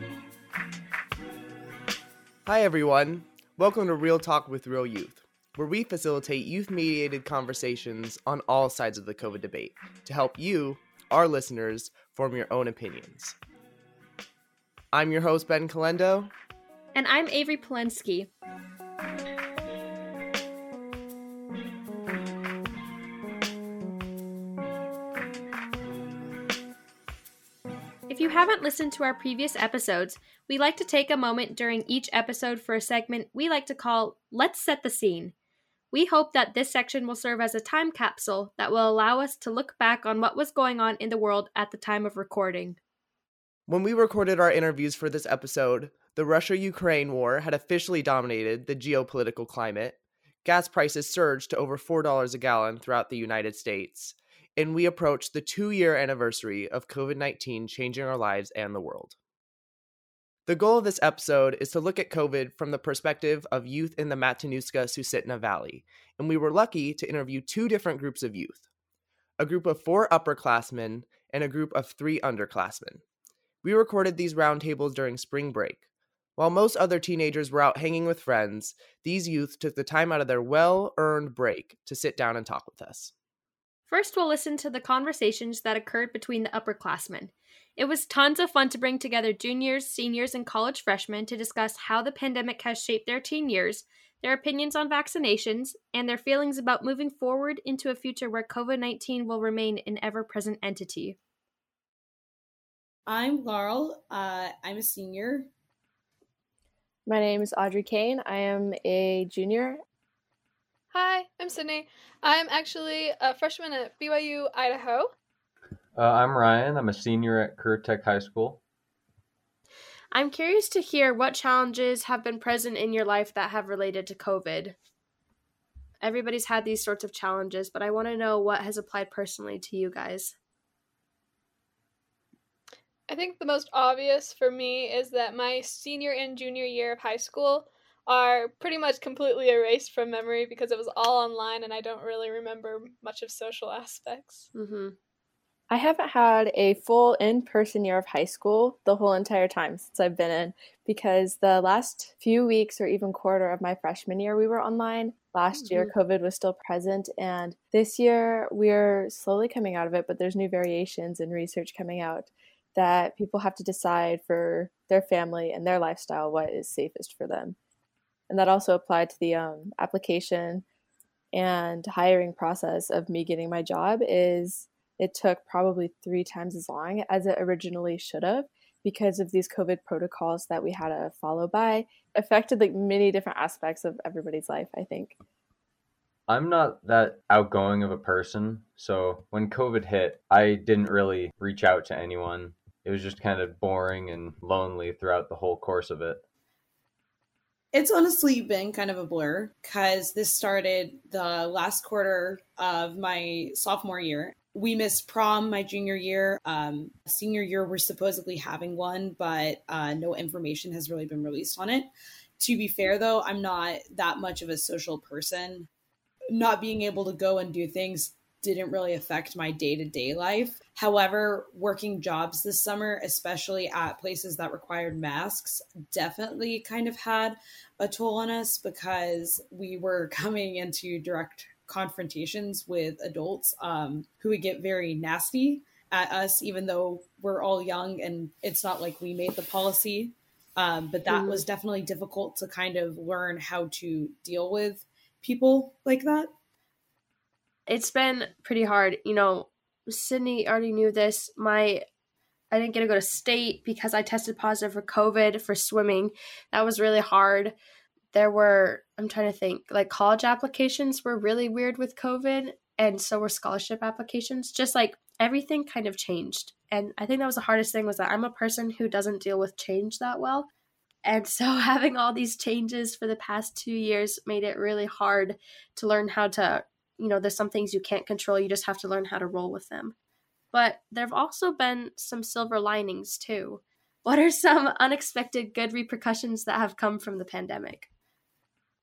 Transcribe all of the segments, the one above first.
Hi everyone, welcome to Real Talk with Real Youth, where we facilitate youth-mediated conversations on all sides of the COVID debate to help you, our listeners, form your own opinions. I'm your host, Ben Calendo. And I'm Avery Polensky. If you haven't listened to our previous episodes, we like to take a moment during each episode for a segment we like to call Let's Set the Scene. We hope that this section will serve as a time capsule that will allow us to look back on what was going on in the world at the time of recording. When we recorded our interviews for this episode, the Russia-Ukraine war had officially dominated the geopolitical climate. Gas prices surged to over $4 a gallon throughout the United States, and we approached the 2-year anniversary of COVID-19 changing our lives and the world. The goal of this episode is to look at COVID from the perspective of youth in the Matanuska-Susitna Valley, and we were lucky to interview 2 different groups of youth, a group of 4 upperclassmen and a group of 3 underclassmen. We recorded these roundtables during spring break. While most other teenagers were out hanging with friends, these youth took the time out of their well-earned break to sit down and talk with us. First, we'll listen to the conversations that occurred between the upperclassmen. It was tons of fun to bring together juniors, seniors, and college freshmen to discuss how the pandemic has shaped their teen years, their opinions on vaccinations, and their feelings about moving forward into a future where COVID-19 will remain an ever-present entity. I'm Laurel. I'm a senior. My name is Audrey Kane. I am a junior. Hi, I'm Sydney. I'm actually a freshman at BYU, Idaho. I'm Ryan. I'm a senior at Currituck High School. I'm curious to hear what challenges have been present in your life that have related to COVID. Everybody's had these sorts of challenges, but I want to know what has applied personally to you guys. I think the most obvious for me is that my senior and junior year of high school are pretty much completely erased from memory because it was all online and I don't really remember much of social aspects. I haven't had a full in-person year of high school the whole entire time since I've been in, because the last few weeks or even quarter of my freshman year we were online. Last year COVID was still present, and this year we're slowly coming out of it, but there's new variations and research coming out that people have to decide for their family and their lifestyle what is safest for them. And that also applied to the application and hiring process of me getting my job. It took probably 3 times as long as it originally should have because of these COVID protocols that we had to follow by. Affected like many different aspects of everybody's life, I think. I'm not that outgoing of a person, so when COVID hit, I didn't really reach out to anyone. It was just kind of boring and lonely throughout the whole course of it. It's honestly been kind of a blur because this started the last quarter of my sophomore year. We missed prom my junior year. Senior year, we're supposedly having one, but no information has really been released on it. To be fair, though, I'm not that much of a social person. Not being able to go and do things didn't really affect my day-to-day life. However, working jobs this summer, especially at places that required masks, definitely kind of had a toll on us because we were coming into direct confrontations with adults who would get very nasty at us, even though we're all young and it's not like we made the policy. But that was definitely difficult to kind of learn how to deal with people like that. It's been pretty hard. You know, Sydney already knew this. I didn't get to go to state because I tested positive for COVID for swimming. That was really hard. I'm trying to think, like college applications were really weird with COVID, and so were scholarship applications. Just like everything kind of changed. And I think that was the hardest thing, was that I'm a person who doesn't deal with change that well. And so having all these changes for the past 2 years made it really hard to learn how to, there's some things you can't control. You just have to learn how to roll with them. But there have also been some silver linings too. What are some unexpected good repercussions that have come from the pandemic?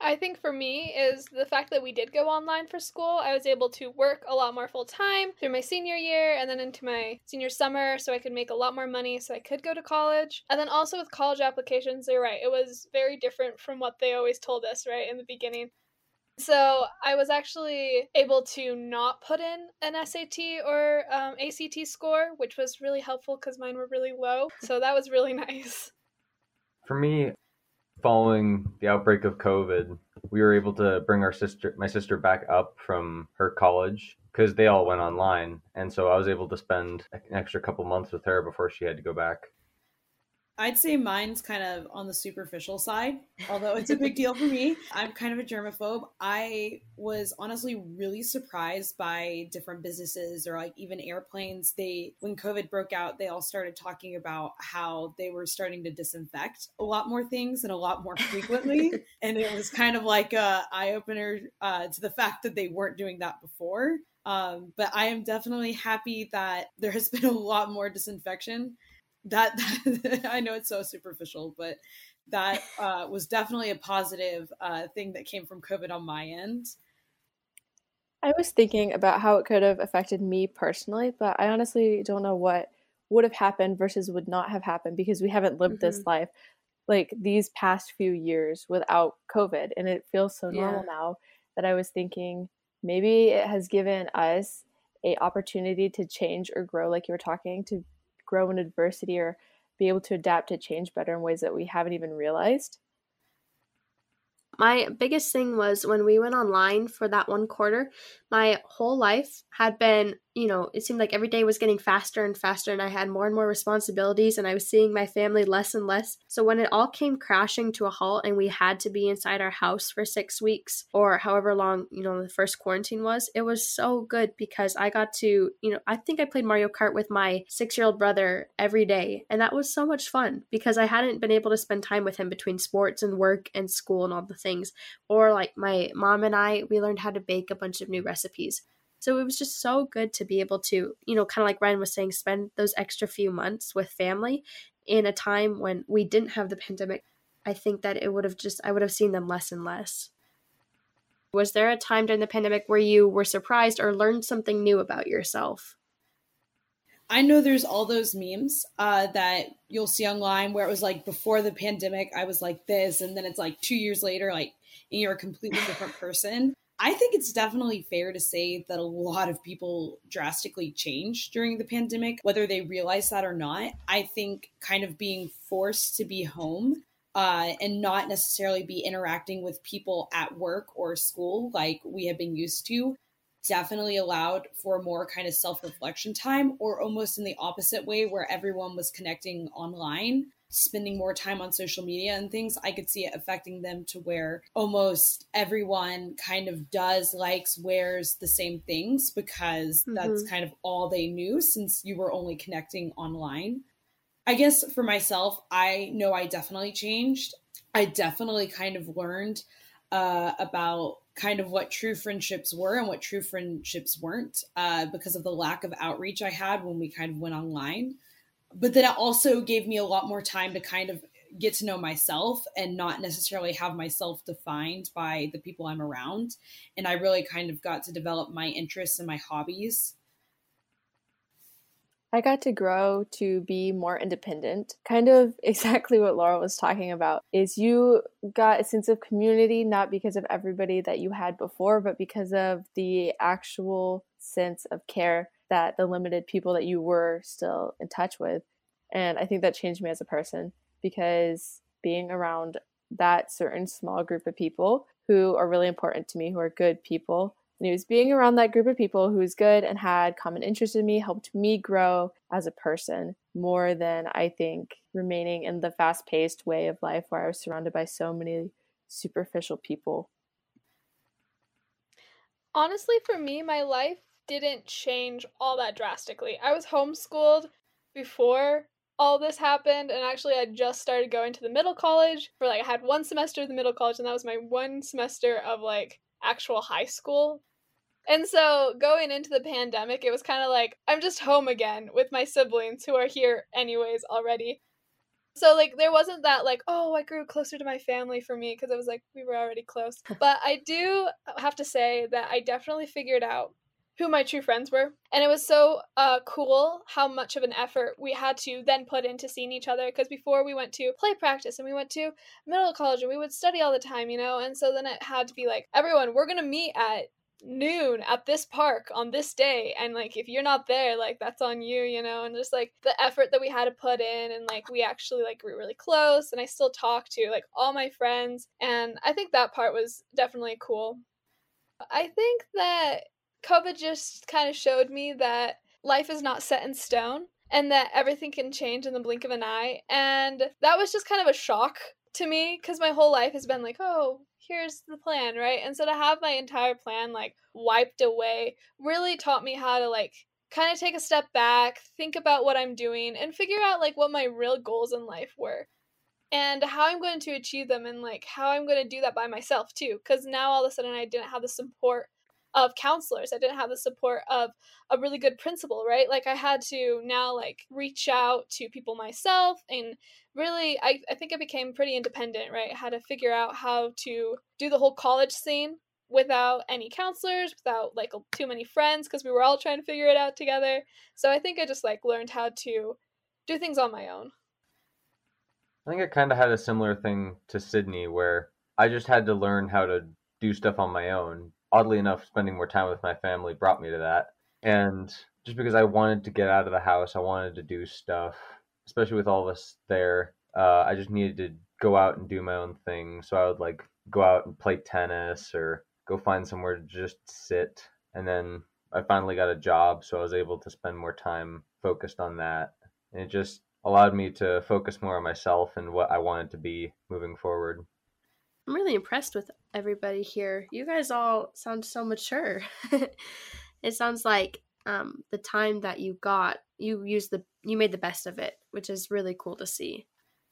I think for me is the fact that we did go online for school. I was able to work a lot more full time through my senior year and then into my senior summer, so I could make a lot more money so I could go to college. And then also with college applications, you're right, it was very different from what they always told us, right, in the beginning. So I was actually able to not put in an SAT or ACT score, which was really helpful because mine were really low. So that was really nice. For me, following the outbreak of COVID, we were able to bring my sister back up from her college because they all went online. And so I was able to spend an extra couple months with her before she had to go back. I'd say mine's kind of on the superficial side, although it's a big deal for me. I'm kind of a germaphobe. I was honestly really surprised by different businesses or like even airplanes. When COVID broke out, they all started talking about how they were starting to disinfect a lot more things and a lot more frequently. And it was kind of like a eye-opener to the fact that they weren't doing that before. But I am definitely happy that there has been a lot more disinfection. That I know it's so superficial, but that was definitely a positive thing that came from COVID on my end. I was thinking about how it could have affected me personally, but I honestly don't know what would have happened versus would not have happened because we haven't lived this life like these past few years without COVID, and it feels so normal now that I was thinking maybe it has given us a opportunity to change or grow, like you were talking, to grow in adversity or be able to adapt to change better in ways that we haven't even realized. My biggest thing was when we went online for that one quarter, my whole life had been, it seemed like every day was getting faster and faster, and I had more and more responsibilities, and I was seeing my family less and less. So when it all came crashing to a halt and we had to be inside our house for 6 weeks or however long, the first quarantine was, it was so good because I got to, I think I played Mario Kart with my 6-year-old brother every day. And that was so much fun because I hadn't been able to spend time with him between sports and work and school and all the things. Or like my mom and we learned how to bake a bunch of new recipes. So it was just so good to be able to, kind of like Ryan was saying, spend those extra few months with family in a time when we didn't have the pandemic. I think that I would have seen them less and less. Was there a time during the pandemic where you were surprised or learned something new about yourself? I know there's all those memes that you'll see online where it was like before the pandemic, I was like this. And then it's like 2 years later, like you're a completely different person. I think it's definitely fair to say that a lot of people drastically changed during the pandemic, whether they realize that or not. I think kind of being forced to be home and not necessarily be interacting with people at work or school like we have been used to definitely allowed for more kind of self-reflection time, or almost in the opposite way where everyone was connecting online, spending more time on social media and things. I could see it affecting them to where almost everyone kind of likes, wears the same things because that's kind of all they knew since you were only connecting online. I guess for myself, I know I definitely changed. I definitely kind of learned about kind of what true friendships were and what true friendships weren't because of the lack of outreach I had when we kind of went online. But then it also gave me a lot more time to kind of get to know myself and not necessarily have myself defined by the people I'm around. And I really kind of got to develop my interests and my hobbies. I got to grow to be more independent. Kind of exactly what Laura was talking about is you got a sense of community, not because of everybody that you had before, but because of the actual sense of care that the limited people that you were still in touch with. And I think that changed me as a person because being around that certain small group of people who are really important to me, who are good people, and it was being around that group of people who was good and had common interest in me, helped me grow as a person more than I think remaining in the fast-paced way of life where I was surrounded by so many superficial people. Honestly, for me, my life didn't change all that drastically. I was homeschooled before all this happened, and actually I just started going to the middle college for I had 1 semester of the middle college, and that was my 1 semester of actual high school. And so going into the pandemic, it was kind of I'm just home again with my siblings who are here anyways already. So, like, there wasn't that, like, oh, I grew closer to my family for me, because it was like, we were already close. But I do have to say that I definitely figured out who my true friends were. And it was so cool how much of an effort we had to then put into seeing each other. Because before we went to play practice and we went to middle college and we would study all the time, you know? And so then it had to be like, everyone, we're going to meet at noon at this park on this day, and like if you're not there, like that's on you, you know. And just like the effort that we had to put in, and like we actually like grew really close, and I still talk to like all my friends, and I think that part was definitely cool. I think that COVID just kind of showed me that life is not set in stone and that everything can change in the blink of an eye, and that was just kind of a shock to me, because my whole life has been like, oh, here's the plan, right? And so to have my entire plan like wiped away really taught me how to like kind of take a step back, think about what I'm doing, and figure out like what my real goals in life were and how I'm going to achieve them, and like how I'm going to do that by myself too, because now all of a sudden I didn't have the support of counselors. I didn't have the support of a really good principal, right? Like I had to now like reach out to people myself, and really I think I became pretty independent, right? I had to figure out how to do the whole college scene without any counselors, without like too many friends, because we were all trying to figure it out together. So I think I just like learned how to do things on my own. I think I kind of had a similar thing to Sydney, where I just had to learn how to do stuff on my own. Oddly enough, spending more time with my family brought me to that. And just because I wanted to get out of the house, I wanted to do stuff, especially with all of us there. I just needed to go out and do my own thing. So I would like go out and play tennis or go find somewhere to just sit. And then I finally got a job, so I was able to spend more time focused on that. And it just allowed me to focus more on myself and what I wanted to be moving forward. I'm really impressed with everybody here. You guys all sound so mature. It sounds like the time that you got, you made the best of it, which is really cool to see.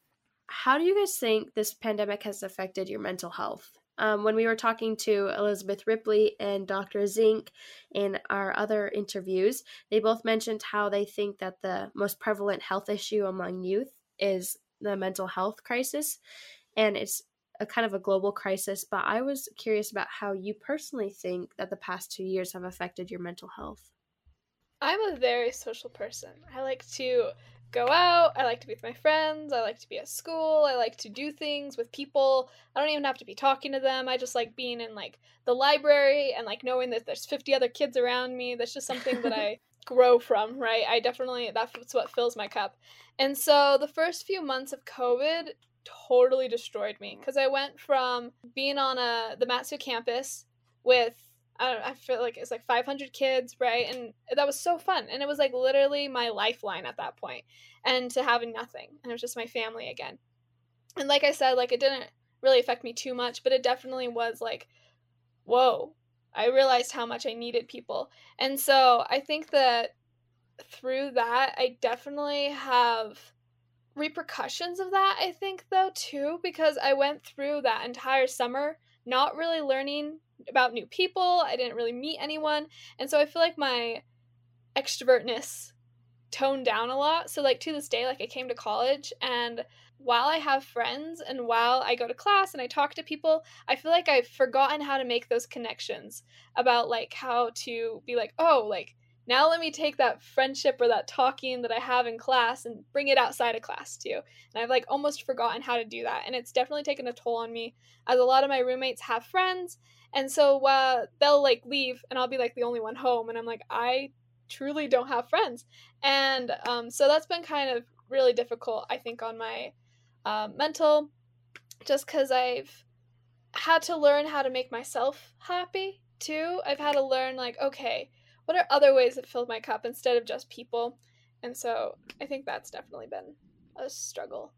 How do you guys think this pandemic has affected your mental health? When we were talking to Elizabeth Ripley and Dr. Zink in our other interviews, they both mentioned how they think that the most prevalent health issue among youth is the mental health crisis, and it's a kind of a global crisis. But I was curious about how you personally think that the past 2 years have affected your mental health. I'm a very social person. I like to go out, I like to be with my friends, I like to be at school, I like to do things with people. I don't even have to be talking to them. I just like being in like the library and like knowing that there's 50 other kids around me. That's just something that I grow from, right? That's what fills my cup. And so the first few months of COVID totally destroyed me, because I went from being on the Matsu campus with I feel like it's like 500 kids, right? And that was so fun. And it was like literally my lifeline at that point. And to having nothing. And it was just my family again. And like I said, like it didn't really affect me too much, but it definitely was like, whoa, I realized how much I needed people. And so I think that through that, I definitely have repercussions of that, I think, though, too, because I went through that entire summer not really learning about new people. I didn't really meet anyone. And so I feel like my extrovertness toned down a lot. So like to this day, like I came to college, and while I have friends and while I go to class and I talk to people, I feel like I've forgotten how to make those connections about like how to be like, oh, like now let me take that friendship or that talking that I have in class and bring it outside of class too. And I've like almost forgotten how to do that. And it's definitely taken a toll on me, as a lot of my roommates have friends. And so they'll like leave and I'll be like the only one home. And I'm like, I truly don't have friends. And so that's been kind of really difficult, I think, on my mental, just because I've had to learn how to make myself happy too. I've had to learn like, okay, what are other ways that fill my cup instead of just people? And so I think that's definitely been a struggle.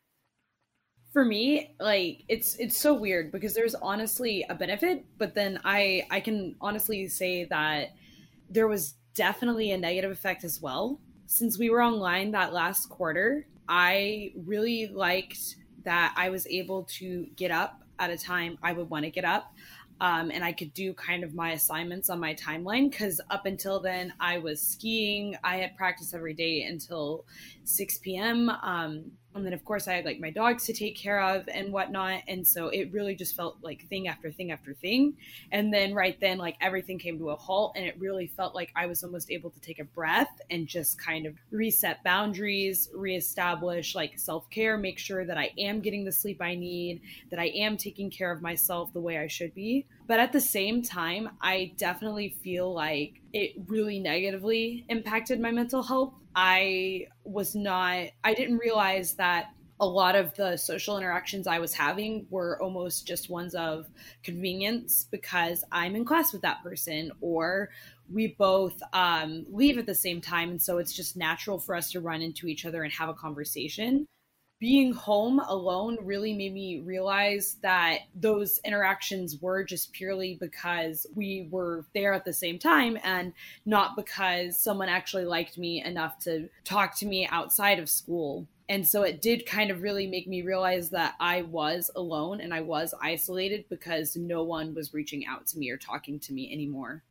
For me, like it's so weird because there's honestly a benefit, but then I can honestly say that there was definitely a negative effect as well. Since we were online that last quarter, I really liked that I was able to get up at a time I would want to get up. And I could do kind of my assignments on my timeline, because up until then I was skiing. I had practice every day until 6 p.m. And then, of course, I had like my dogs to take care of and whatnot. And so it really just felt like thing after thing after thing. And then right then, like everything came to a halt. And it really felt like I was almost able to take a breath and just kind of reset boundaries, reestablish like self-care, make sure that I am getting the sleep I need, that I am taking care of myself the way I should be. But at the same time, I definitely feel like it really negatively impacted my mental health. I didn't realize that a lot of the social interactions I was having were almost just ones of convenience because I'm in class with that person, or we both leave at the same time. And so it's just natural for us to run into each other and have a conversation. Being home alone really made me realize that those interactions were just purely because we were there at the same time and not because someone actually liked me enough to talk to me outside of school. And so it did kind of really make me realize that I was alone and I was isolated because no one was reaching out to me or talking to me anymore.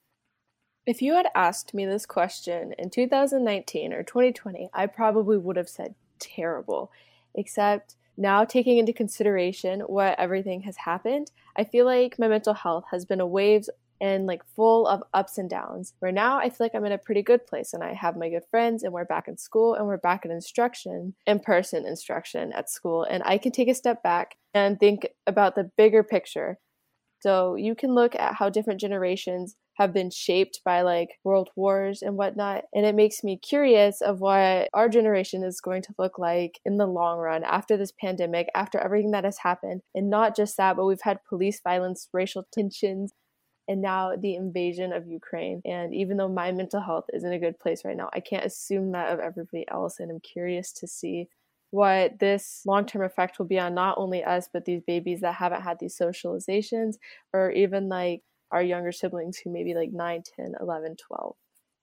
If you had asked me this question in 2019 or 2020, I probably would have said terrible, except now taking into consideration what everything has happened, I feel like my mental health has been a waves and like full of ups and downs, where now I feel like I'm in a pretty good place and I have my good friends and we're back in school and we're back in-person instruction at school, and I can take a step back and think about the bigger picture. So you can look at how different generations have been shaped by like world wars and whatnot. And it makes me curious of what our generation is going to look like in the long run after this pandemic, after everything that has happened. And not just that, but we've had police violence, racial tensions, and now the invasion of Ukraine. And even though my mental health is in a good place right now, I can't assume that of everybody else. And I'm curious to see what this long-term effect will be on not only us, but these babies that haven't had these socializations, or even like our younger siblings who may be like 9, 10, 11, 12.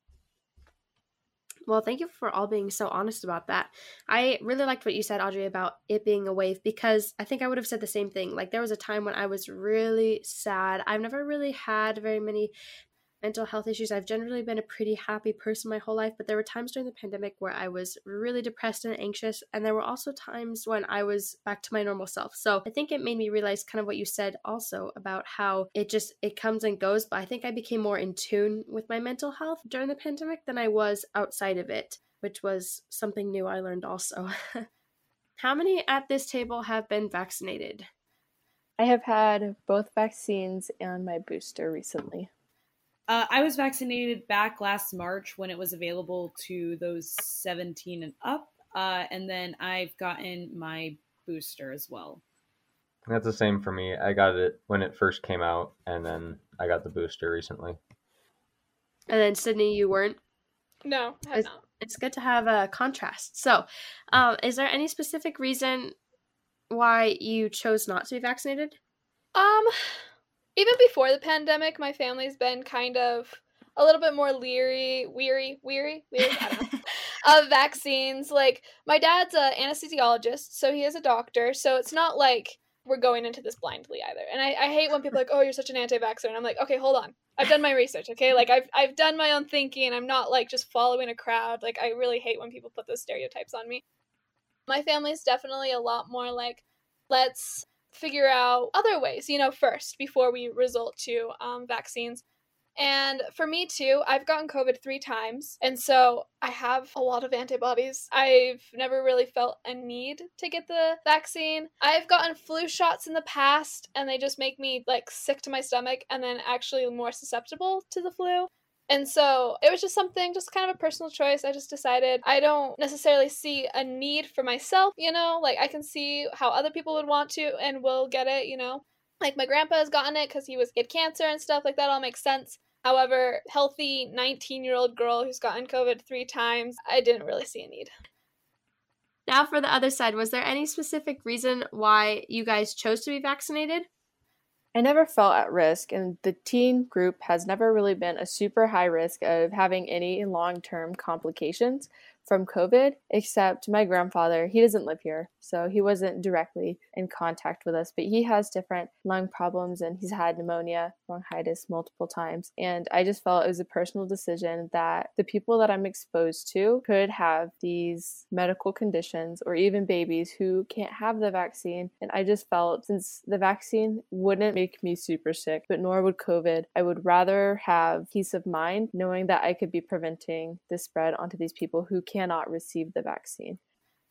Well, thank you for all being so honest about that. I really liked what you said, Audrey, about it being a wave, because I think I would have said the same thing. Like, there was a time when I was really sad. I've never really had very many mental health issues. I've generally been a pretty happy person my whole life, but there were times during the pandemic where I was really depressed and anxious, and there were also times when I was back to my normal self. So I think it made me realize kind of what you said also about how it comes and goes, but I think I became more in tune with my mental health during the pandemic than I was outside of it, which was something new I learned also. How many at this table have been vaccinated? I have had both vaccines and my booster recently. I was vaccinated back last March when it was available to those 17 and up. And then I've gotten my booster as well. That's the same for me. I got it when it first came out, and then I got the booster recently. And then Sydney, you weren't? No, I have not. It's good to have a contrast. So, is there any specific reason why you chose not to be vaccinated? Even before the pandemic, my family's been kind of a little bit more weary, I don't know, of vaccines. Like, my dad's an anesthesiologist, so he is a doctor, so it's not like we're going into this blindly either. And I hate when people are like, oh, you're such an anti-vaxxer, and I'm like, okay, hold on. I've done my research, okay? Like, I've done my own thinking. I'm not, like, just following a crowd. Like, I really hate when people put those stereotypes on me. My family's definitely a lot more like, let's figure out other ways, first, before we resort to vaccines. And for me too, I've gotten COVID 3 times, and so I have a lot of antibodies. I've never really felt a need to get the vaccine. I've gotten flu shots in the past, and they just make me like sick to my stomach and then actually more susceptible to the flu. And so it was just something, just kind of a personal choice. I just decided I don't necessarily see a need for myself, like I can see how other people would want to and will get it, like my grandpa has gotten it because he had cancer and stuff like that. All makes sense. However, healthy 19-year-old girl who's gotten COVID 3 times, I didn't really see a need. Now for the other side, was there any specific reason why you guys chose to be vaccinated? I never felt at risk, and the teen group has never really been a super high risk of having any long-term complications from COVID, except my grandfather. He doesn't live here, so he wasn't directly in contact with us, but he has different lung problems and he's had pneumonia, bronchitis multiple times. And I just felt it was a personal decision that the people that I'm exposed to could have these medical conditions or even babies who can't have the vaccine. And I just felt since the vaccine wouldn't make me super sick, but nor would COVID, I would rather have peace of mind knowing that I could be preventing the spread onto these people who cannot receive the vaccine.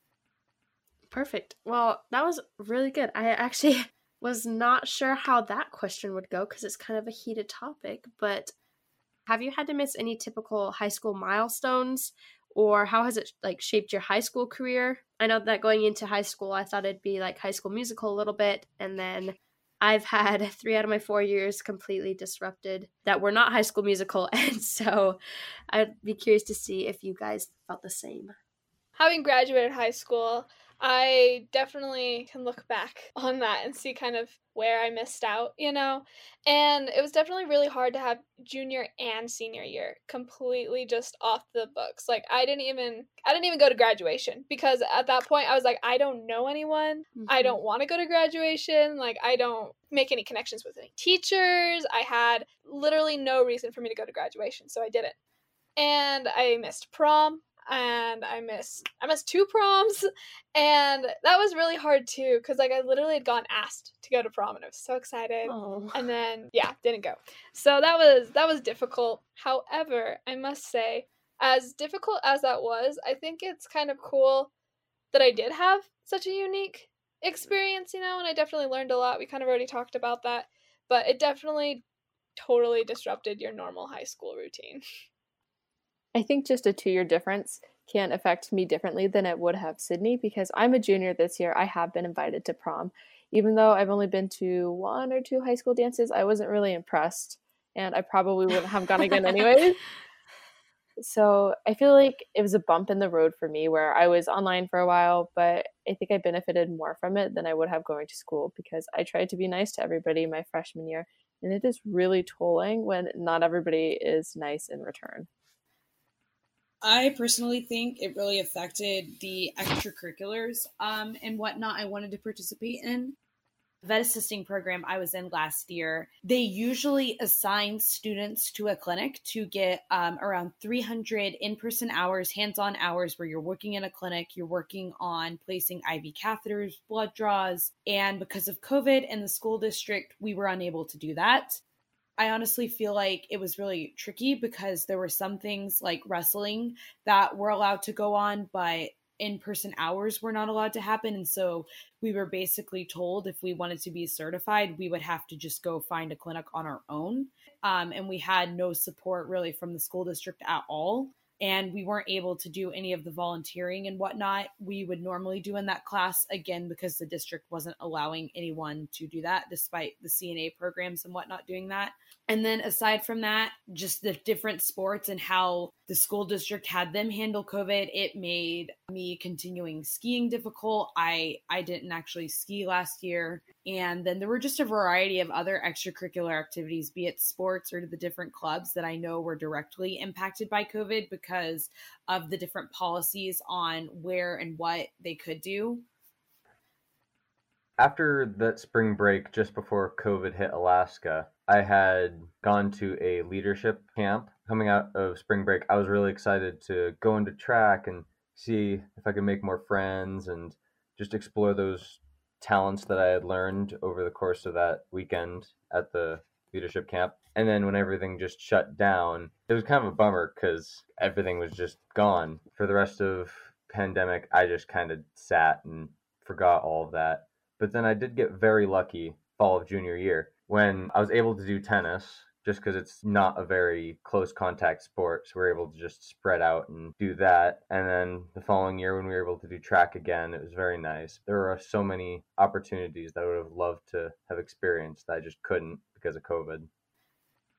Perfect. Well, that was really good. I actually was not sure how that question would go because it's kind of a heated topic, but have you had to miss any typical high school milestones, or how has it like shaped your high school career? I know that going into high school, I thought it'd be like High School Musical a little bit, and then I've had 3 out of my 4 years completely disrupted that were not High School Musical, and so I'd be curious to see if you guys felt the same. Having graduated high school, I definitely can look back on that and see kind of where I missed out, you know? And it was definitely really hard to have junior and senior year completely just off the books. Like I didn't even go to graduation because at that point I was like, I don't know anyone. I don't want to go to graduation. Like I don't make any connections with any teachers. I had literally no reason for me to go to graduation, so I didn't. And I missed prom. And I missed 2 proms, and that was really hard too because like I literally had gotten asked to go to prom and I was so excited. And then didn't go. So that was difficult. However, I must say, as difficult as that was, I think it's kind of cool that I did have such a unique experience, you know, and I definitely learned a lot. We kind of already talked about that, but it definitely totally disrupted your normal high school routine. I think just a 2-year difference can affect me differently than it would have Sydney because I'm a junior this year. I have been invited to prom. Even though I've only been to 1 or 2 high school dances, I wasn't really impressed, and I probably wouldn't have gone again anyways. So I feel like it was a bump in the road for me where I was online for a while, but I think I benefited more from it than I would have going to school because I tried to be nice to everybody my freshman year, and it is really tolling when not everybody is nice in return. I personally think it really affected the extracurriculars and whatnot I wanted to participate in. The vet assisting program I was in last year, they usually assign students to a clinic to get around 300 in-person hours, hands-on hours where you're working in a clinic, you're working on placing IV catheters, blood draws, and because of COVID and the school district, we were unable to do that. I honestly feel like it was really tricky because there were some things like wrestling that were allowed to go on, but in-person hours were not allowed to happen. And so we were basically told if we wanted to be certified, we would have to just go find a clinic on our own. And we had no support really from the school district at all. And we weren't able to do any of the volunteering and whatnot we would normally do in that class, again, because the district wasn't allowing anyone to do that, despite the CNA programs and whatnot doing that. And then aside from that, just the different sports and how the school district had them handle COVID, it made me continuing skiing difficult. I didn't actually ski last year. And then there were just a variety of other extracurricular activities, be it sports or the different clubs that I know were directly impacted by COVID because of the different policies on where and what they could do. After that spring break, just before COVID hit Alaska, I had gone to a leadership camp. Coming out of spring break, I was really excited to go into track and see if I could make more friends and just explore those talents that I had learned over the course of that weekend at the leadership camp. And then when everything just shut down, it was kind of a bummer because everything was just gone. For the rest of pandemic, I just kind of sat and forgot all of that. But then I did get very lucky fall of junior year when I was able to do tennis just because it's not a very close contact sport. So we're able to just spread out and do that. And then the following year when we were able to do track again, it was very nice. There are so many opportunities that I would have loved to have experienced that I just couldn't because of COVID.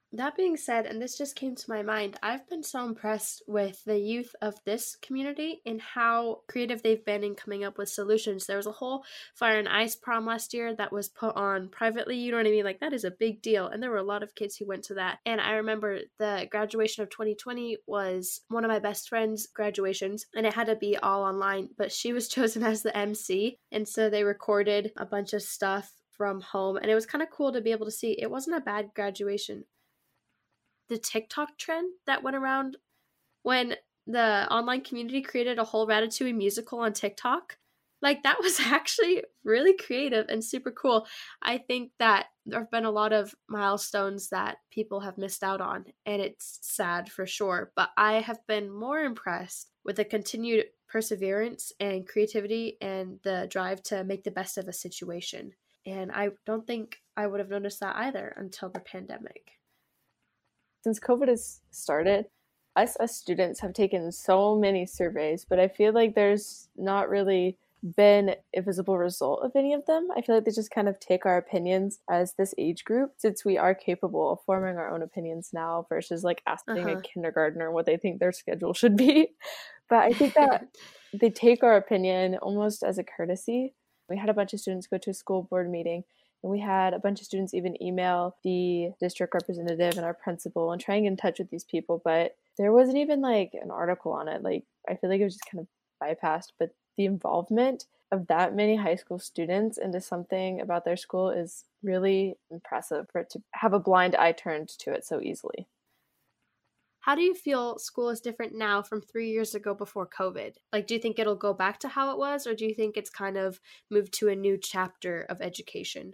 That being said, and this just came to my mind, I've been so impressed with the youth of this community and how creative they've been in coming up with solutions. There was a whole fire and ice prom last year that was put on privately, you know what I mean? Like, that is a big deal. And there were a lot of kids who went to that. And I remember the graduation of 2020 was one of my best friend's graduations, and it had to be all online, but she was chosen as the MC. And so they recorded a bunch of stuff from home, and it was kind of cool to be able to see. It wasn't a bad graduation. The TikTok trend that went around when the online community created a whole Ratatouille musical on TikTok, like, that was actually really creative and super cool. I think that there have been a lot of milestones that people have missed out on, and it's sad for sure. But I have been more impressed with the continued perseverance and creativity and the drive to make the best of a situation. And I don't think I would have noticed that either until the pandemic. Since COVID has started, us as students have taken so many surveys, but I feel like there's not really been a visible result of any of them. I feel like they just kind of take our opinions as this age group, since we are capable of forming our own opinions now versus like asking a kindergartner what they think their schedule should be. But I think that they take our opinion almost as a courtesy. We had a bunch of students go to a school board meeting, and we had a bunch of students even email the district representative and our principal and try and get in touch with these people, but there wasn't even like an article on it. Like, I feel like it was just kind of bypassed, but the involvement of that many high school students into something about their school is really impressive for it to have a blind eye turned to it so easily. How do you feel school is different now from 3 years ago before COVID? Like, do you think it'll go back to how it was, or do you think it's kind of moved to a new chapter of education?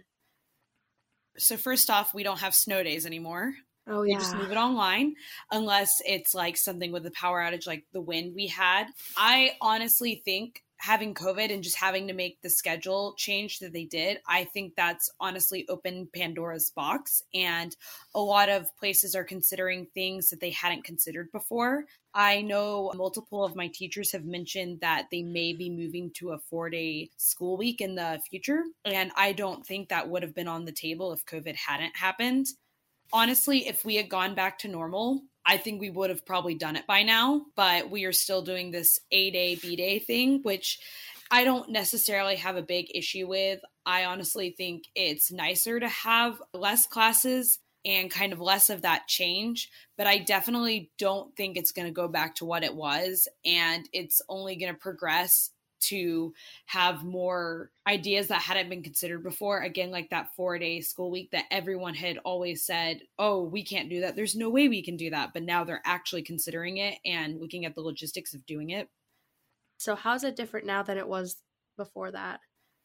So first off, we don't have snow days anymore. Oh, They yeah. just move it online unless it's like something with the power outage, like the wind we had. I honestly think having COVID and just having to make the schedule change that they did, I think that's honestly opened Pandora's box. And a lot of places are considering things that they hadn't considered before. I know multiple of my teachers have mentioned that they may be moving to a 4-day school week in the future. And I don't think that would have been on the table if COVID hadn't happened. Honestly, if we had gone back to normal, I think we would have probably done it by now, but we are still doing this A-day, B-day thing, which I don't necessarily have a big issue with. I honestly think it's nicer to have less classes and kind of less of that change, but I definitely don't think it's going to go back to what it was, and it's only going to progress to have more ideas that hadn't been considered before. Again, like that 4-day school week that everyone had always said, oh, we can't do that. There's no way we can do that. But now they're actually considering it and looking at the logistics of doing it. So how's it different now than it was before that?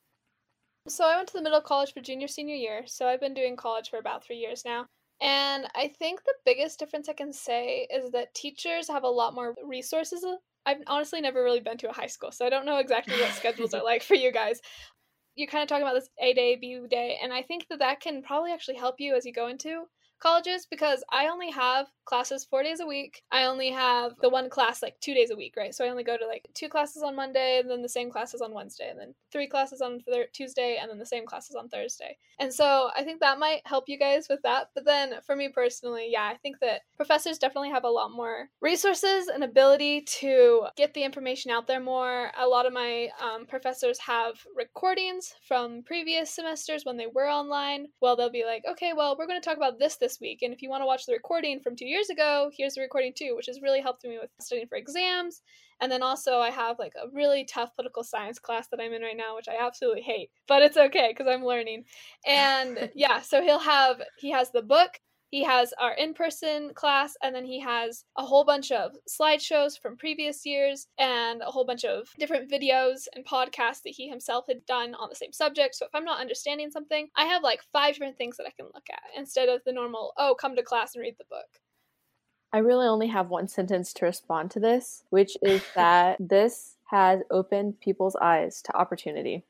So I went to the middle college for senior year. So I've been doing college for about 3 years now. And I think the biggest difference I can say is that teachers have a lot more resources. I've honestly never really been to a high school, so I don't know exactly what schedules are like for you guys. You're kind of talking about this A-day, B-day, and I think that can probably actually help you as you go into colleges, because I only have classes 4 days a week. I only have the one class like 2 days a week, right? So I only go to like 2 classes on Monday, and then the same classes on Wednesday, and then 3 classes on Tuesday, and then the same classes on Thursday. And so I think that might help you guys with that. But then for me personally, yeah, I think that professors definitely have a lot more resources and ability to get the information out there more. A lot of my professors have recordings from previous semesters when they were online. Well, they'll be like, okay, well, we're going to talk about this week, and if you want to watch the recording from 2 years ago, here's the recording too, which has really helped me with studying for exams. And then also I have like a really tough political science class that I'm in right now, which I absolutely hate, but it's okay because I'm learning. And yeah, so he has the book, he has our in-person class, and then he has a whole bunch of slideshows from previous years and a whole bunch of different videos and podcasts that he himself had done on the same subject. So if I'm not understanding something, I have like 5 different things that I can look at instead of the normal, oh, come to class and read the book. I really only have one sentence to respond to this, which is that this has opened people's eyes to opportunity.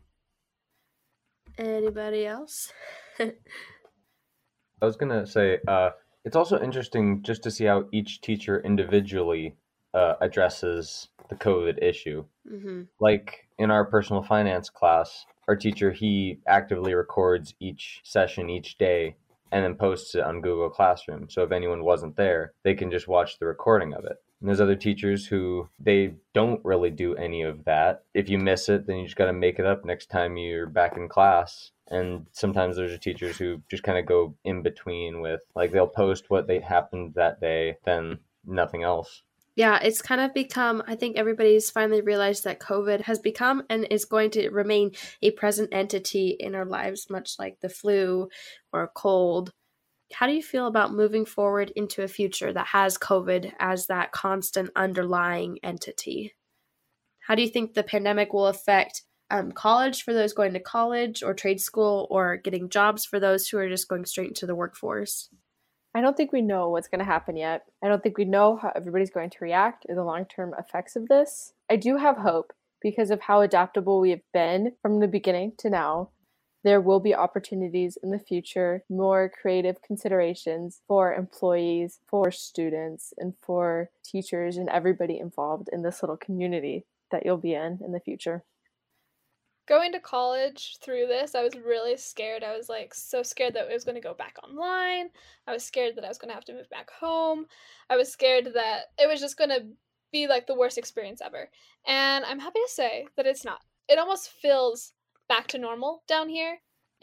Anybody else? I was going to say, it's also interesting just to see how each teacher individually addresses the COVID issue. Mm-hmm. Like in our personal finance class, our teacher, he actively records each session each day and then posts it on Google Classroom. So if anyone wasn't there, they can just watch the recording of it. And there's other teachers who they don't really do any of that. If you miss it, then you just got to make it up next time you're back in class. And sometimes there's teachers who just kind of go in between with, like, they'll post what they happened that day, then nothing else. Yeah, it's kind of become, I think everybody's finally realized that COVID has become and is going to remain a present entity in our lives, much like the flu or a cold. How do you feel about moving forward into a future that has COVID as that constant underlying entity? How do you think the pandemic will affect college for those going to college or trade school, or getting jobs for those who are just going straight into the workforce? I don't think we know what's going to happen yet. I don't think we know how everybody's going to react or the long-term effects of this. I do have hope because of how adaptable we have been from the beginning to now. There will be opportunities in the future, more creative considerations for employees, for students, and for teachers and everybody involved in this little community that you'll be in the future. Going to college through this, I was really scared. I was like so scared that it was going to go back online. I was scared that I was going to have to move back home. I was scared that it was just going to be like the worst experience ever. And I'm happy to say that it's not. It almost feels back to normal down here.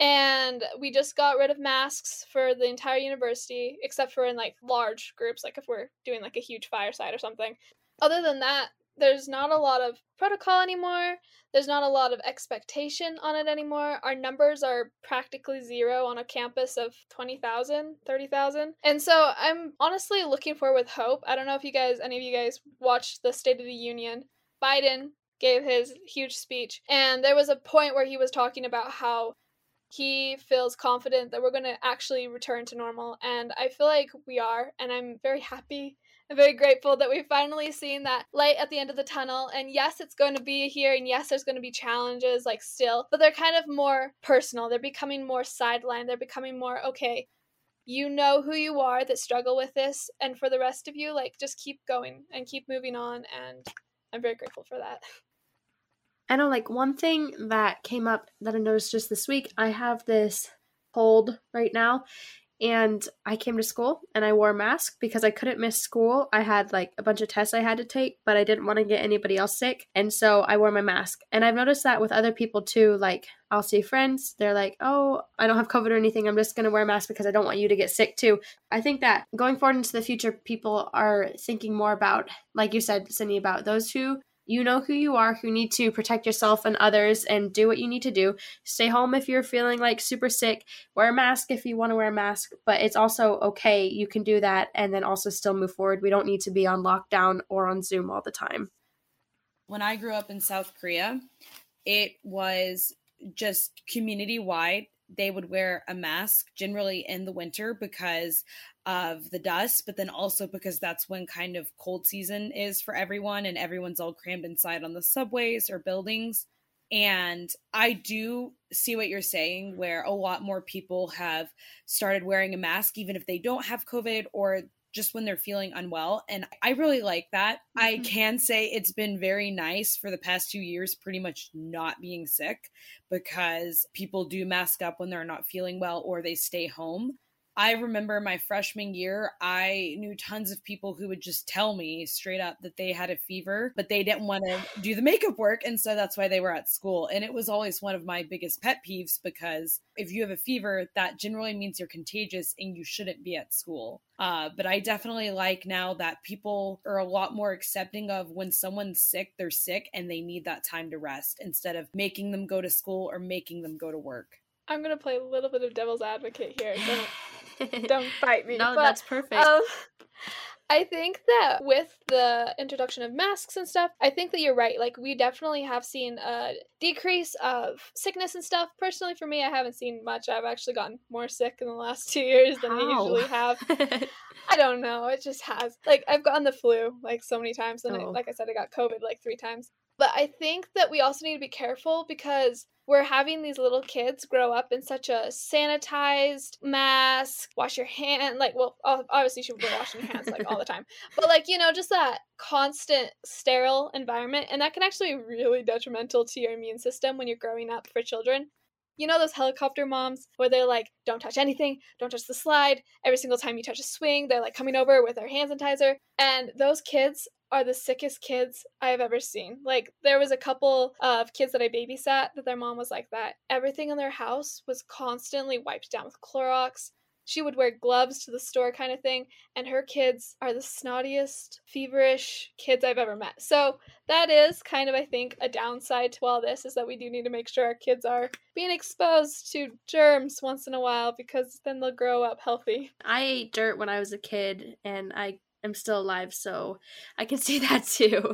And we just got rid of masks for the entire university, except for in like large groups, like if we're doing like a huge fireside or something. Other than that, there's not a lot of protocol anymore. There's not a lot of expectation on it anymore. Our numbers are practically zero on a campus of 20,000, 30,000. And so I'm honestly looking forward with hope. I don't know if any of you guys watched the State of the Union. Biden gave his huge speech, and there was a point where he was talking about how he feels confident that we're going to actually return to normal, and I feel like we are, and I'm very happy. I'm very grateful that we've finally seen that light at the end of the tunnel. And yes, it's going to be here, and yes, there's going to be challenges, like, still, but they're kind of more personal. They're becoming more sidelined. They're becoming more, okay, you know who you are that struggle with this, and for the rest of you, like, just keep going and keep moving on, and I'm very grateful for that. I know, like, one thing that came up that I noticed just this week, I have this cold right now, and I came to school and I wore a mask because I couldn't miss school. I had like a bunch of tests I had to take, but I didn't want to get anybody else sick. And so I wore my mask. And I've noticed that with other people too. Like, I'll see friends, they're like, oh, I don't have COVID or anything. I'm just going to wear a mask because I don't want you to get sick too. I think that going forward into the future, people are thinking more about, like you said, Cindy, about those who you know who you are, who need to protect yourself and others and do what you need to do. Stay home if you're feeling like super sick. Wear a mask if you want to wear a mask, but it's also okay. You can do that and then also still move forward. We don't need to be on lockdown or on Zoom all the time. When I grew up in South Korea, it was just community-wide. They would wear a mask generally in the winter because of the dust, but then also because that's when kind of cold season is for everyone and everyone's all crammed inside on the subways or buildings. And I do see what you're saying, where a lot more people have started wearing a mask, even if they don't have COVID or just when they're feeling unwell. And I really like that. Mm-hmm. I can say it's been very nice for the past 2 years, pretty much not being sick, because people do mask up when they're not feeling well or they stay home. I remember my freshman year, I knew tons of people who would just tell me straight up that they had a fever, but they didn't want to do the makeup work. And so that's why they were at school. And it was always one of my biggest pet peeves, because if you have a fever, that generally means you're contagious and you shouldn't be at school. But I definitely like now that people are a lot more accepting of when someone's sick, they're sick and they need that time to rest instead of making them go to school or making them go to work. I'm going to play a little bit of devil's advocate here. Don't fight me. No, but that's perfect. I think that with the introduction of masks and stuff, I think that you're right. Like, we definitely have seen a decrease of sickness and stuff. Personally, for me, I haven't seen much. I've actually gotten more sick in the last 2 years than I usually have. I don't know. It just has. Like, I've gotten the flu, like, so many times. And like I said, I got COVID, like, 3 times. But I think that we also need to be careful because we're having these little kids grow up in such a sanitized mask, wash your hand, like, well, obviously you should be washing your hands, like, all the time. But, like, you know, just that constant sterile environment. And that can actually be really detrimental to your immune system when you're growing up for children. You know those helicopter moms where they're like, don't touch anything, don't touch the slide. Every single time you touch a swing, they're like coming over with their hand sanitizer. And those kids are the sickest kids I've ever seen. Like, there was a couple of kids that I babysat that their mom was like that. Everything in their house was constantly wiped down with Clorox. She would wear gloves to the store kind of thing, and her kids are the snottiest, feverish kids I've ever met. So that is kind of, I think, a downside to all this, is that we do need to make sure our kids are being exposed to germs once in a while, because then they'll grow up healthy. I ate dirt when I was a kid, and I'm still alive, so I can see that too.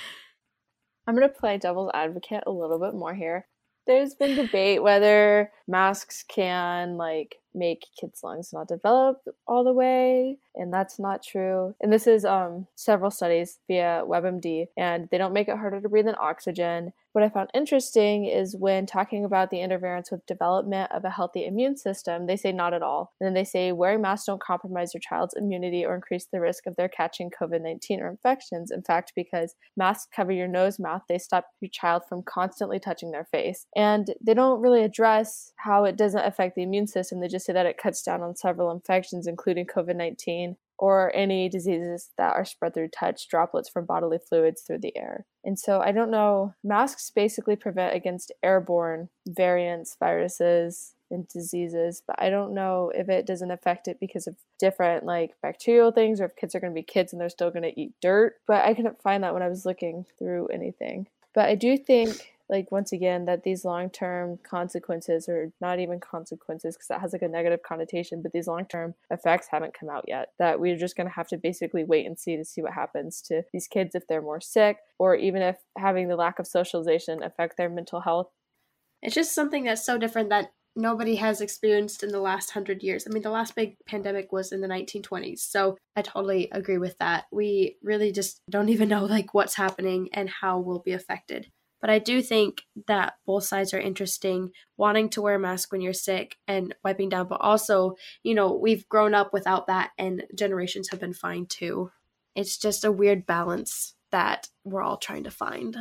I'm going to play devil's advocate a little bit more here. There's been debate whether masks can make kids' lungs not develop all the way, and that's not true. And this is several studies via WebMD, and they don't make it harder to breathe in oxygen. What I found interesting is when talking about the interference with development of a healthy immune system, they say not at all. And then they say wearing masks don't compromise your child's immunity or increase the risk of their catching COVID-19 or infections. In fact, because masks cover your nose, mouth, they stop your child from constantly touching their face. And they don't really address how it doesn't affect the immune system. They just say that it cuts down on several infections, including COVID-19 or any diseases that are spread through touch, droplets from bodily fluids through the air. And so I don't know, masks basically prevent against airborne variants, viruses, and diseases, but I don't know if it doesn't affect it because of different bacterial things, or if kids are going to be kids and they're still going to eat dirt. But I couldn't find that when I was looking through anything. But I do think, once again, that these long-term consequences, or not even consequences because that has a negative connotation, but these long-term effects haven't come out yet. That we're just going to have to basically wait and see what happens to these kids if they're more sick, or even if having the lack of socialization affect their mental health. It's just something that's so different that nobody has experienced in the last 100 years. I mean, the last big pandemic was in the 1920s, so I totally agree with that. We really just don't even know what's happening and how we'll be affected. But I do think that both sides are interesting, wanting to wear a mask when you're sick and wiping down, but also, we've grown up without that and generations have been fine too. It's just a weird balance that we're all trying to find.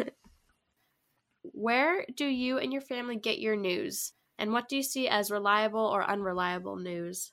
Where do you and your family get your news? And what do you see as reliable or unreliable news?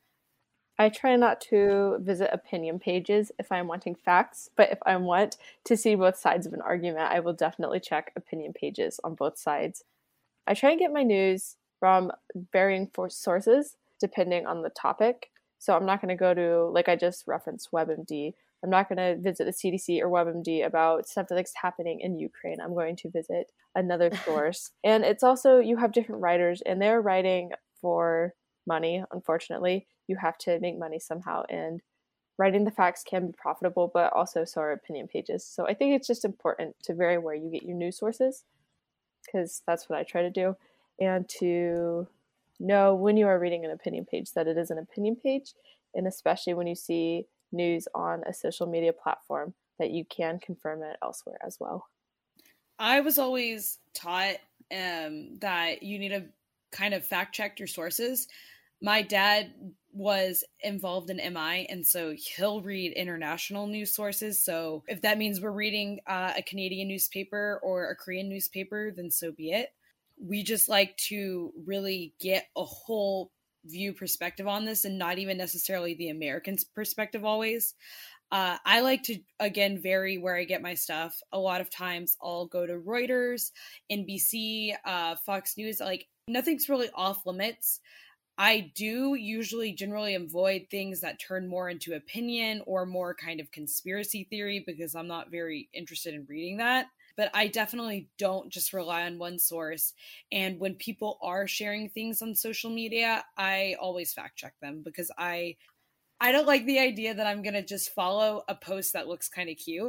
I try not to visit opinion pages if I'm wanting facts, but if I want to see both sides of an argument, I will definitely check opinion pages on both sides. I try and get my news from varying sources depending on the topic. So I'm not going to go to, I just referenced WebMD. I'm not going to visit the CDC or WebMD about stuff that's happening in Ukraine. I'm going to visit another source. And it's also, you have different writers, and they're writing for money, unfortunately. You have to make money somehow, and writing the facts can be profitable, but also so are opinion pages. So I think it's just important to vary where you get your news sources, because that's what I try to do, and to know when you are reading an opinion page that it is an opinion page, and especially when you see news on a social media platform that you can confirm it elsewhere as well. I was always taught that you need to kind of fact check your sources. My dad was involved in MI, and so he'll read international news sources. So if that means we're reading a Canadian newspaper or a Korean newspaper, then so be it. We just like to really get a whole view perspective on this, and not even necessarily the American perspective always. I like to, again, vary where I get my stuff. A lot of times I'll go to Reuters, NBC, Fox News. Nothing's really off limits. I do usually generally avoid things that turn more into opinion or more kind of conspiracy theory, because I'm not very interested in reading that. But I definitely don't just rely on one source. And when people are sharing things on social media, I always fact check them, because I don't like the idea that I'm going to just follow a post that looks kind of cute.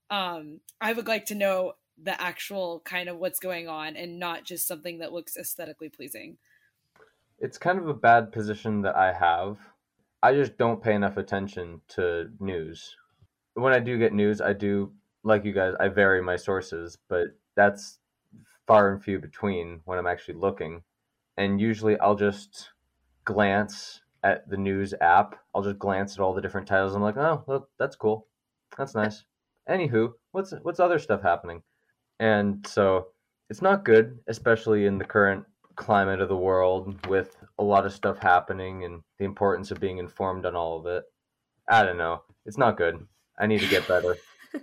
I would like to know the actual kind of what's going on, and not just something that looks aesthetically pleasing. It's kind of a bad position that I have. I just don't pay enough attention to news. When I do get news, I do, like you guys, I vary my sources, but that's far and few between when I'm actually looking. And usually I'll just glance at the news app. I'll just glance at all the different titles. I'm like, oh, well, that's cool. That's nice. Anywho, what's other stuff happening? And so it's not good, especially in the current climate of the world with a lot of stuff happening and the importance of being informed on all of it. I don't know. It's not good. I need to get better.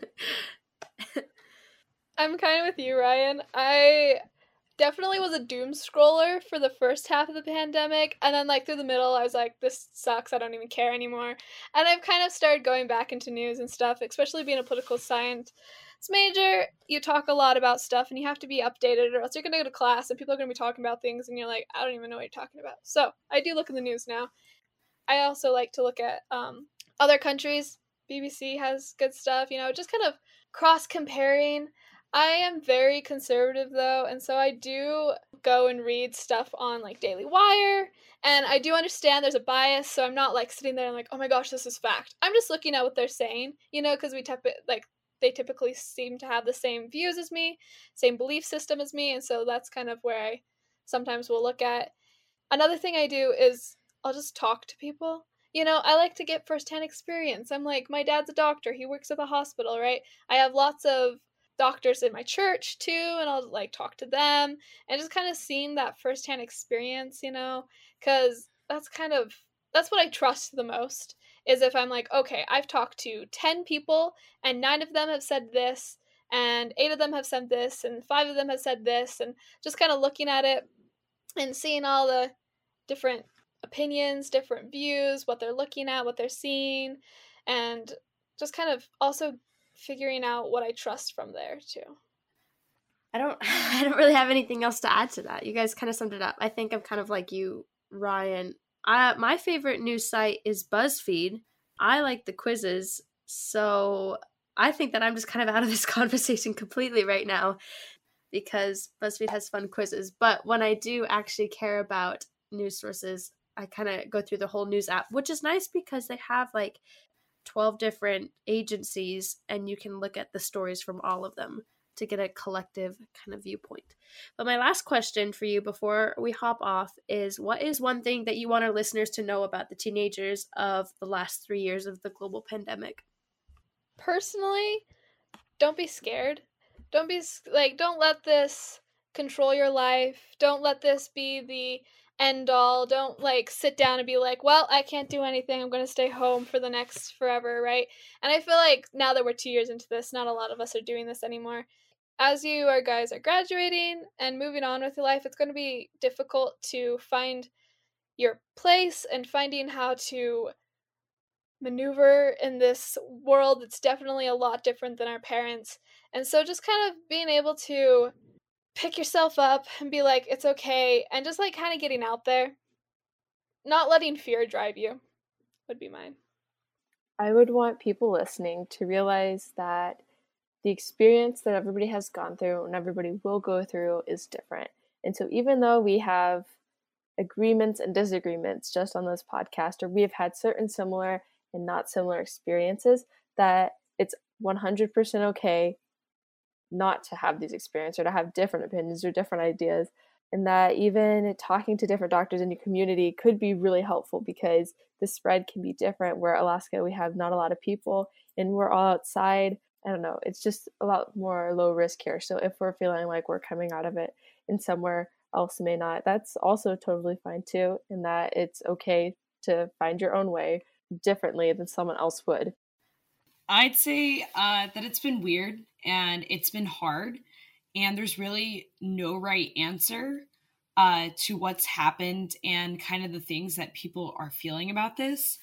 I'm kind of with you, Ryan. I definitely was a doom scroller for the first half of the pandemic, and then like through the middle I was like, this sucks, I don't even care anymore. And I've kind of started going back into news and stuff, especially being a political science major. You talk a lot about stuff and you have to be updated, or else you're going to go to class and people are going to be talking about things and you're like, I don't even know what you're talking about. So I do look in the news now. I also like to look at other countries. BBC has good stuff, just kind of cross comparing. I am very conservative though, and so I do go and read stuff on like Daily Wire, and I do understand there's a bias, so I'm not like sitting there and like, oh my gosh, this is fact. I'm just looking at what they're saying, because they typically seem to have the same views as me, same belief system as me, and so that's kind of where I sometimes will look at. Another thing I do is I'll just talk to people. I like to get firsthand experience. I'm like, my dad's a doctor. He works at the hospital, right? I have lots of doctors in my church too, and I'll like talk to them and just kind of seeing that firsthand experience, because that's what I trust the most, is if I'm like, okay, I've talked to 10 people and 9 of them have said this and 8 of them have said this and 5 of them have said this, and just kind of looking at it and seeing all the different opinions, different views, what they're looking at, what they're seeing, and just kind of also figuring out what I trust from there too. I don't really have anything else to add to that. You guys kind of summed it up. I think I'm kind of like you, Ryan. My favorite news site is BuzzFeed. I like the quizzes, so I think that I'm just kind of out of this conversation completely right now because BuzzFeed has fun quizzes. But when I do actually care about news sources, I kind of go through the whole news app, which is nice because they have like 12 different agencies and you can look at the stories from all of them to get a collective kind of viewpoint. But my last question for you before we hop off is, what is one thing that you want our listeners to know about the teenagers of the last 3 years of the global pandemic? Personally, don't be scared. Don't let this control your life. Don't let this be the end all. Don't sit down and be like, well, I can't do anything, I'm going to stay home for the next forever, right? And I feel like now that we're 2 years into this, not a lot of us are doing this anymore. As you guys are graduating and moving on with your life, it's going to be difficult to find your place and finding how to maneuver in this world that's definitely a lot different than our parents. And so just kind of being able to pick yourself up and be like, it's okay, and just kind of getting out there, not letting fear drive you would be mine. I would want people listening to realize that the experience that everybody has gone through and everybody will go through is different. And so even though we have agreements and disagreements just on this podcast, or we have had certain similar and not similar experiences, that it's 100% okay not to have these experiences or to have different opinions or different ideas, and that even talking to different doctors in your community could be really helpful because the spread can be different. Where Alaska, we have not a lot of people and we're all outside. I don't know, it's just a lot more low risk here. So if we're feeling like we're coming out of it and somewhere else may not, that's also totally fine too, and that it's okay to find your own way differently than someone else would. I'd say that it's been weird and it's been hard, and there's really no right answer to what's happened and kind of the things that people are feeling about this.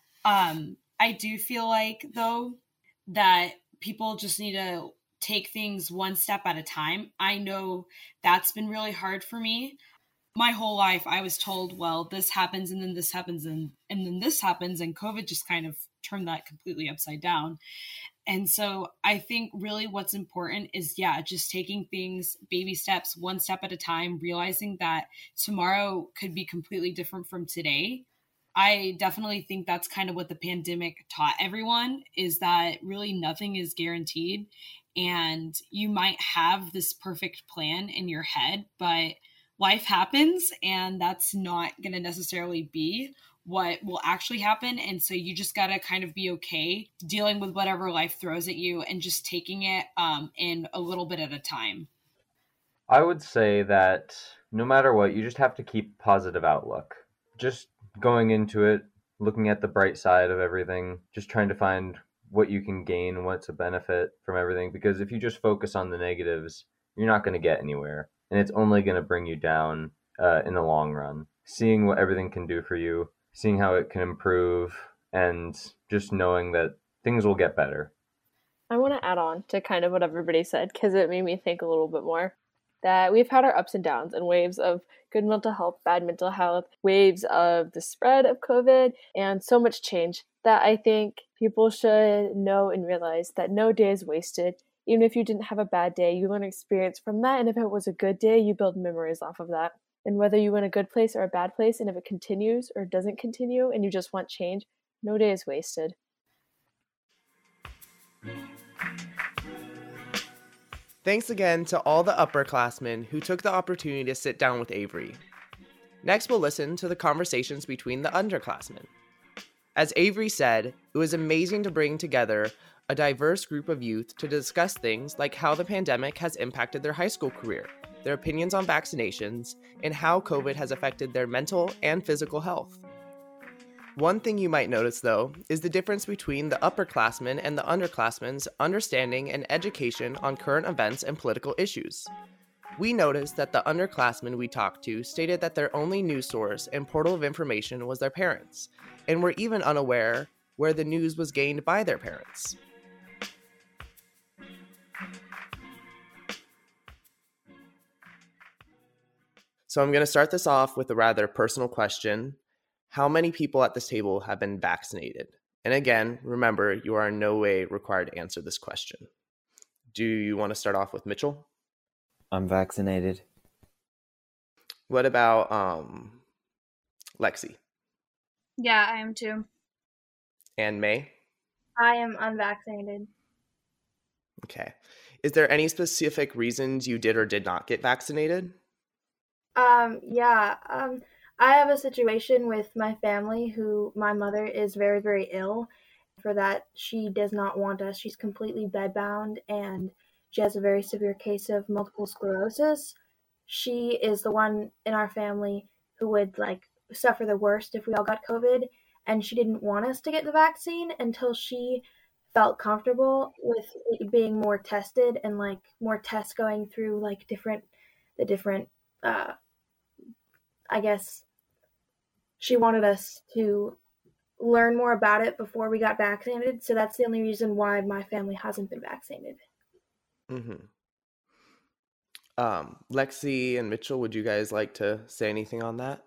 I do feel like, though, that people just need to take things one step at a time. I know that's been really hard for me. My whole life, I was told, well, this happens and then this happens and then this happens, and COVID just kind of turned that completely upside down. And so I think really what's important is, just taking things baby steps, one step at a time, realizing that tomorrow could be completely different from today. I definitely think that's kind of what the pandemic taught everyone, is that really nothing is guaranteed. And you might have this perfect plan in your head, but life happens, and that's not going to necessarily be what will actually happen. And so you just got to kind of be okay dealing with whatever life throws at you and just taking it in a little bit at a time. I would say that no matter what, you just have to keep a positive outlook. Just going into it, looking at the bright side of everything, just trying to find what you can gain, what's a benefit from everything. Because if you just focus on the negatives, you're not going to get anywhere. And it's only going to bring you down in the long run. Seeing what everything can do for you, seeing how it can improve, and just knowing that things will get better. I want to add on to kind of what everybody said because it made me think a little bit more. That we've had our ups and downs and waves of good mental health, bad mental health, waves of the spread of COVID, and so much change that I think people should know and realize that no day is wasted. Even if you didn't have a bad day, you learn experience from that, and if it was a good day, you build memories off of that. And whether you in a good place or a bad place, and if it continues or doesn't continue, and you just want change, no day is wasted. Thanks again to all the upperclassmen who took the opportunity to sit down with Avery. Next, we'll listen to the conversations between the underclassmen. As Avery said, it was amazing to bring together a diverse group of youth to discuss things like how the pandemic has impacted their high school career, their opinions on vaccinations, and how COVID has affected their mental and physical health. One thing you might notice, though, is the difference between the upperclassmen and the underclassmen's understanding and education on current events and political issues. We noticed that the underclassmen we talked to stated that their only news source and portal of information was their parents, and were even unaware where the news was gained by their parents. So I'm going to start this off with a rather personal question. How many people at this table have been vaccinated? And again, remember, you are in no way required to answer this question. Do you want to start off with Mitchell? I'm vaccinated. What about Lexi? Yeah, I am too. And May? I am unvaccinated. Okay. Is there any specific reasons you did or did not get vaccinated? I have a situation with my family who my mother is very, very ill. For that, she does not want us. She's completely bedbound and she has a very severe case of multiple sclerosis. She is the one in our family who would suffer the worst if we all got COVID, and she didn't want us to get the vaccine until she felt comfortable with it being more tested and more tests going through the different I guess she wanted us to learn more about it before we got vaccinated. So that's the only reason why my family hasn't been vaccinated. Mm-hmm. Lexi and Mitchell, would you guys like to say anything on that?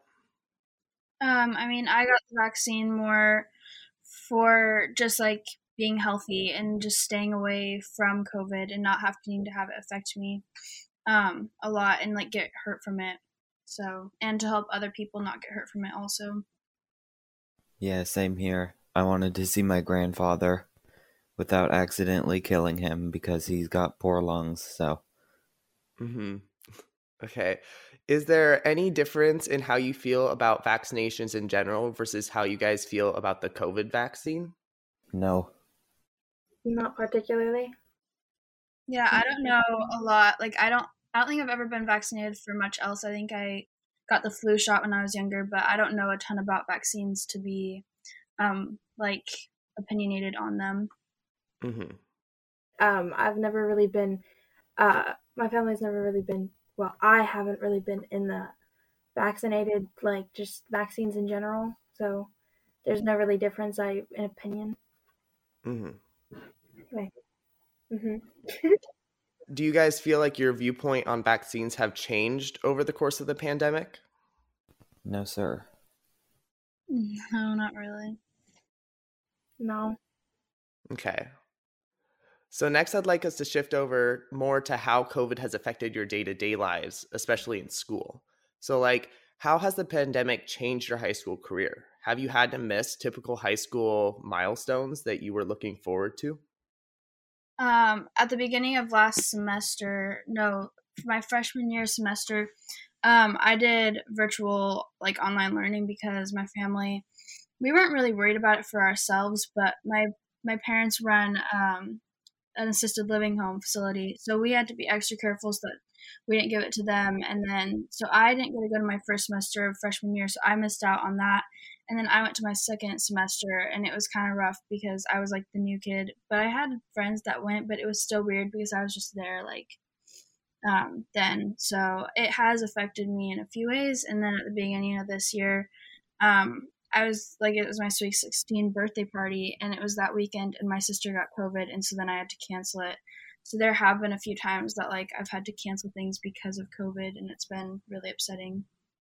I got the vaccine more for just being healthy and just staying away from COVID and not having to have it affect me a lot and get hurt from it. So, and to help other people not get hurt from it also. Yeah, same here. I wanted to see my grandfather without accidentally killing him because he's got poor lungs, so. Mm-hmm. Okay. Is there any difference in how you feel about vaccinations in general versus how you guys feel about the COVID vaccine? No. Not particularly. Yeah, I don't know a lot. I don't think I've ever been vaccinated for much else. I think I got the flu shot when I was younger, but I don't know a ton about vaccines to be opinionated on them. Mm-hmm. I've never really been my family's never really been, I haven't really been in the vaccinated, just vaccines in general, so there's no really difference in opinion. Mm-hmm. Okay. Mm-hmm. Do you guys feel like your viewpoint on vaccines have changed over the course of the pandemic? No, sir. No, not really. No. Okay. So next I'd like us to shift over more to how COVID has affected your day-to-day lives, especially in school. So how has the pandemic changed your high school career? Have you had to miss typical high school milestones that you were looking forward to? At the beginning of last semester, for my freshman year semester, I did virtual online learning because my family, we weren't really worried about it for ourselves, but my parents run an assisted living home facility, so we had to be extra careful we didn't give it to them. And then, so I didn't get to go to my first semester of freshman year, so I missed out on that. And then I went to my second semester, and it was kind of rough because I was like the new kid. But I had friends that went, but it was still weird because I was just there like then. So it has affected me in a few ways. And then at the beginning of this year, I was like, it was my sweet 16 birthday party, and it was that weekend, and my sister got COVID, and so then I had to cancel it. So there have been a few times that like I've had to cancel things because of COVID, and it's been really upsetting.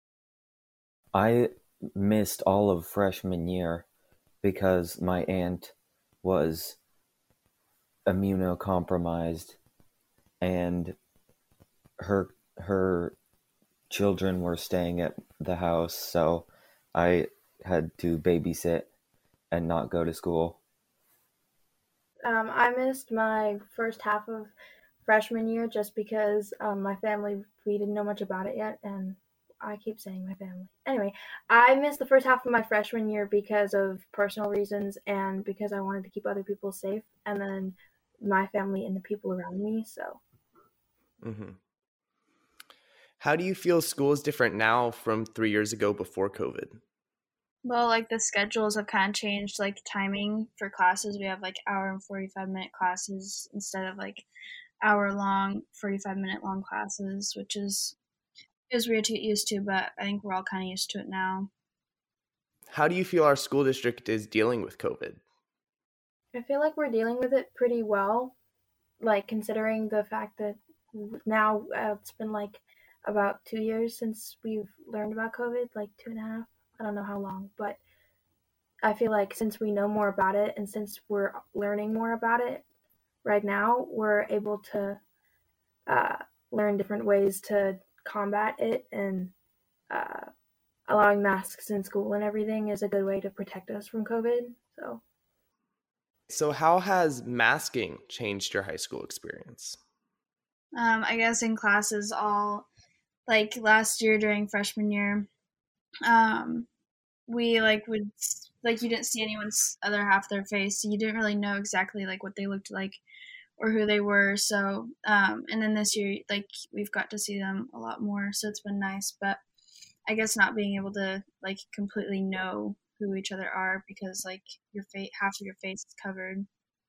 I missed all of freshman year because my aunt was immunocompromised, and her children were staying at the house, so I had to babysit and not go to school. I missed my first half of freshman year just because my family, we didn't know much about it yet, and I keep saying my family. Anyway, I missed the first half of my freshman year because of personal reasons and because I wanted to keep other people safe, and then my family and the people around me, so. Mm-hmm. How do you feel school is different now from 3 years ago before COVID? Well, like the schedules have kind of changed, like timing for classes. We have like hour and 45-minute classes instead of like hour long, 45-minute long classes, which is weird to get used to, but I think we're all kind of used to it now. How do you feel our school district is dealing with COVID? I feel like we're dealing with it pretty well, like considering the fact that now it's been like about 2 years since we've learned about COVID, like 2.5. I don't know how long, but I feel like since we know more about it and since we're learning more about it right now, we're able to learn different ways to combat it, and allowing masks in school and everything is a good way to protect us from COVID. So how has masking changed your high school experience? I guess in classes all, like last year during freshman year, we like would like you didn't see anyone's other half of their face, so you didn't really know exactly like what they looked like or who they were. So and then this year like we've got to see them a lot more, so it's been nice. But I guess not being able to like completely know who each other are because like your half of your face is covered.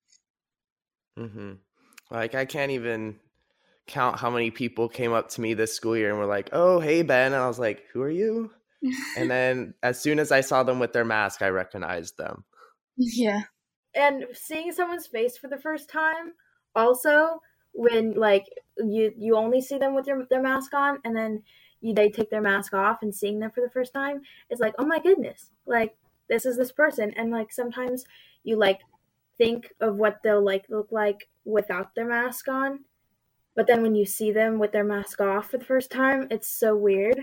Mm-hmm. Like I can't even count how many people came up to me this school year and were like, "Oh, hey Ben," and I was like, "Who are you?" And then as soon as I saw them with their mask, I recognized them. Yeah. And seeing someone's face for the first time, also when like you only see them with their mask on, and then they take their mask off, and seeing them for the first time, it's like, oh my goodness, like this is this person. And like sometimes you like think of what they'll like look like without their mask on, but then when you see them with their mask off for the first time, it's so weird.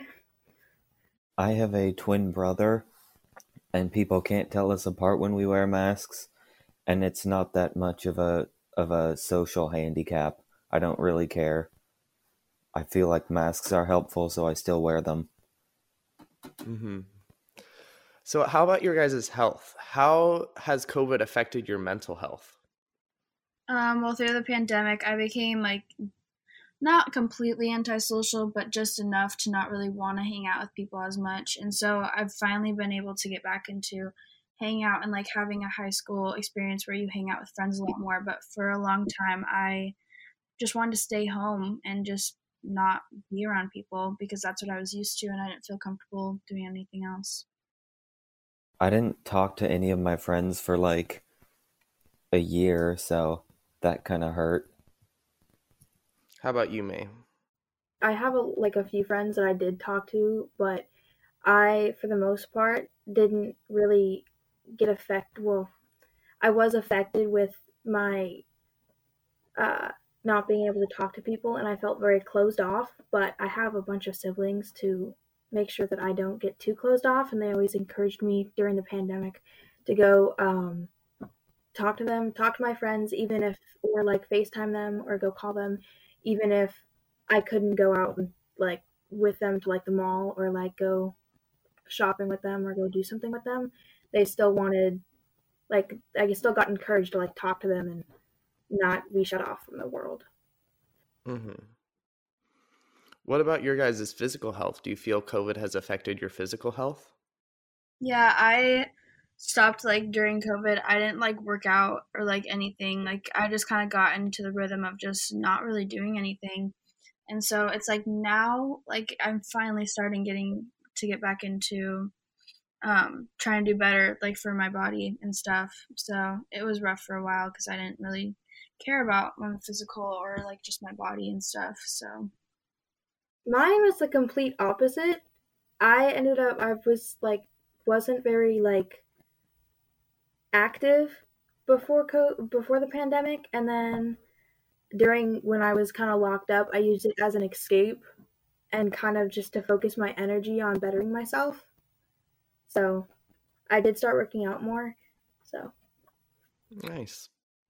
I have a twin brother, and people can't tell us apart when we wear masks, and it's not that much of a social handicap. I don't really care. I feel like masks are helpful, so I still wear them. Mm-hmm. So how about your guys' health? How has COVID affected your mental health? Well, through the pandemic, I became like not completely antisocial, but just enough to not really want to hang out with people as much. And so I've finally been able to get back into hanging out and like having a high school experience where you hang out with friends a lot more. But for a long time, I just wanted to stay home and just not be around people because that's what I was used to, and I didn't feel comfortable doing anything else. I didn't talk to any of my friends for like a year, so that kind of hurt. How about you, May? I have a few friends that I did talk to, but I, for the most part, didn't really get affected. Well, I was affected with my not being able to talk to people, and I felt very closed off, but I have a bunch of siblings to make sure that I don't get too closed off, and they always encouraged me during the pandemic to go talk to them, talk to my friends, even if, or like FaceTime them or go call them, even if I couldn't go out and like with them to like the mall or like go shopping with them or go do something with them. They still wanted, like, I still got encouraged to like talk to them and not be shut off from the world. Mm-hmm. What about your guys' physical health? Do you feel COVID has affected your physical health? Yeah, I stopped like during COVID. I didn't like work out or like anything. Like I just kind of got into the rhythm of just not really doing anything. And so it's like now like I'm finally starting getting to get back into trying to do better like for my body and stuff. So it was rough for a while because I didn't really care about my physical or like just my body and stuff. So Mine was the complete opposite. I was like, wasn't very like active before the pandemic, and then during when I was kind of locked up, I used it as an escape and kind of just to focus my energy on bettering myself. So I did start working out more. So Nice.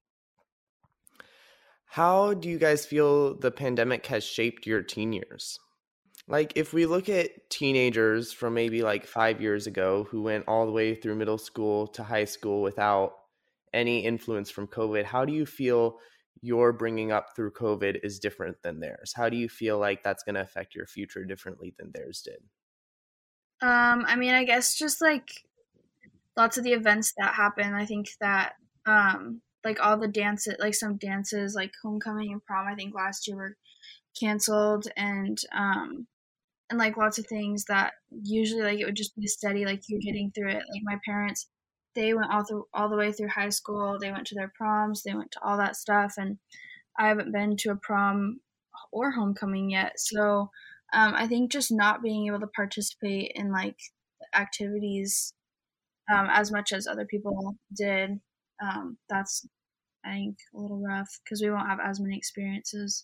How do you guys feel the pandemic has shaped your teen years? Like, if we look at teenagers from maybe like 5 years ago who went all the way through middle school to high school without any influence from COVID, how do you feel your bringing up through COVID is different than theirs? How do you feel like that's going to affect your future differently than theirs did? I mean, I guess just like lots of the events that happen. I think that like all the dances, like some dances, like homecoming and prom, I think last year were canceled, and like lots of things that usually like it would just be steady, like you're getting through it. Like my parents, they went all the way through high school. They went to their proms, they went to all that stuff, and I haven't been to a prom or homecoming yet. So I think just not being able to participate in like activities as much as other people did, that's I think a little rough because we won't have as many experiences.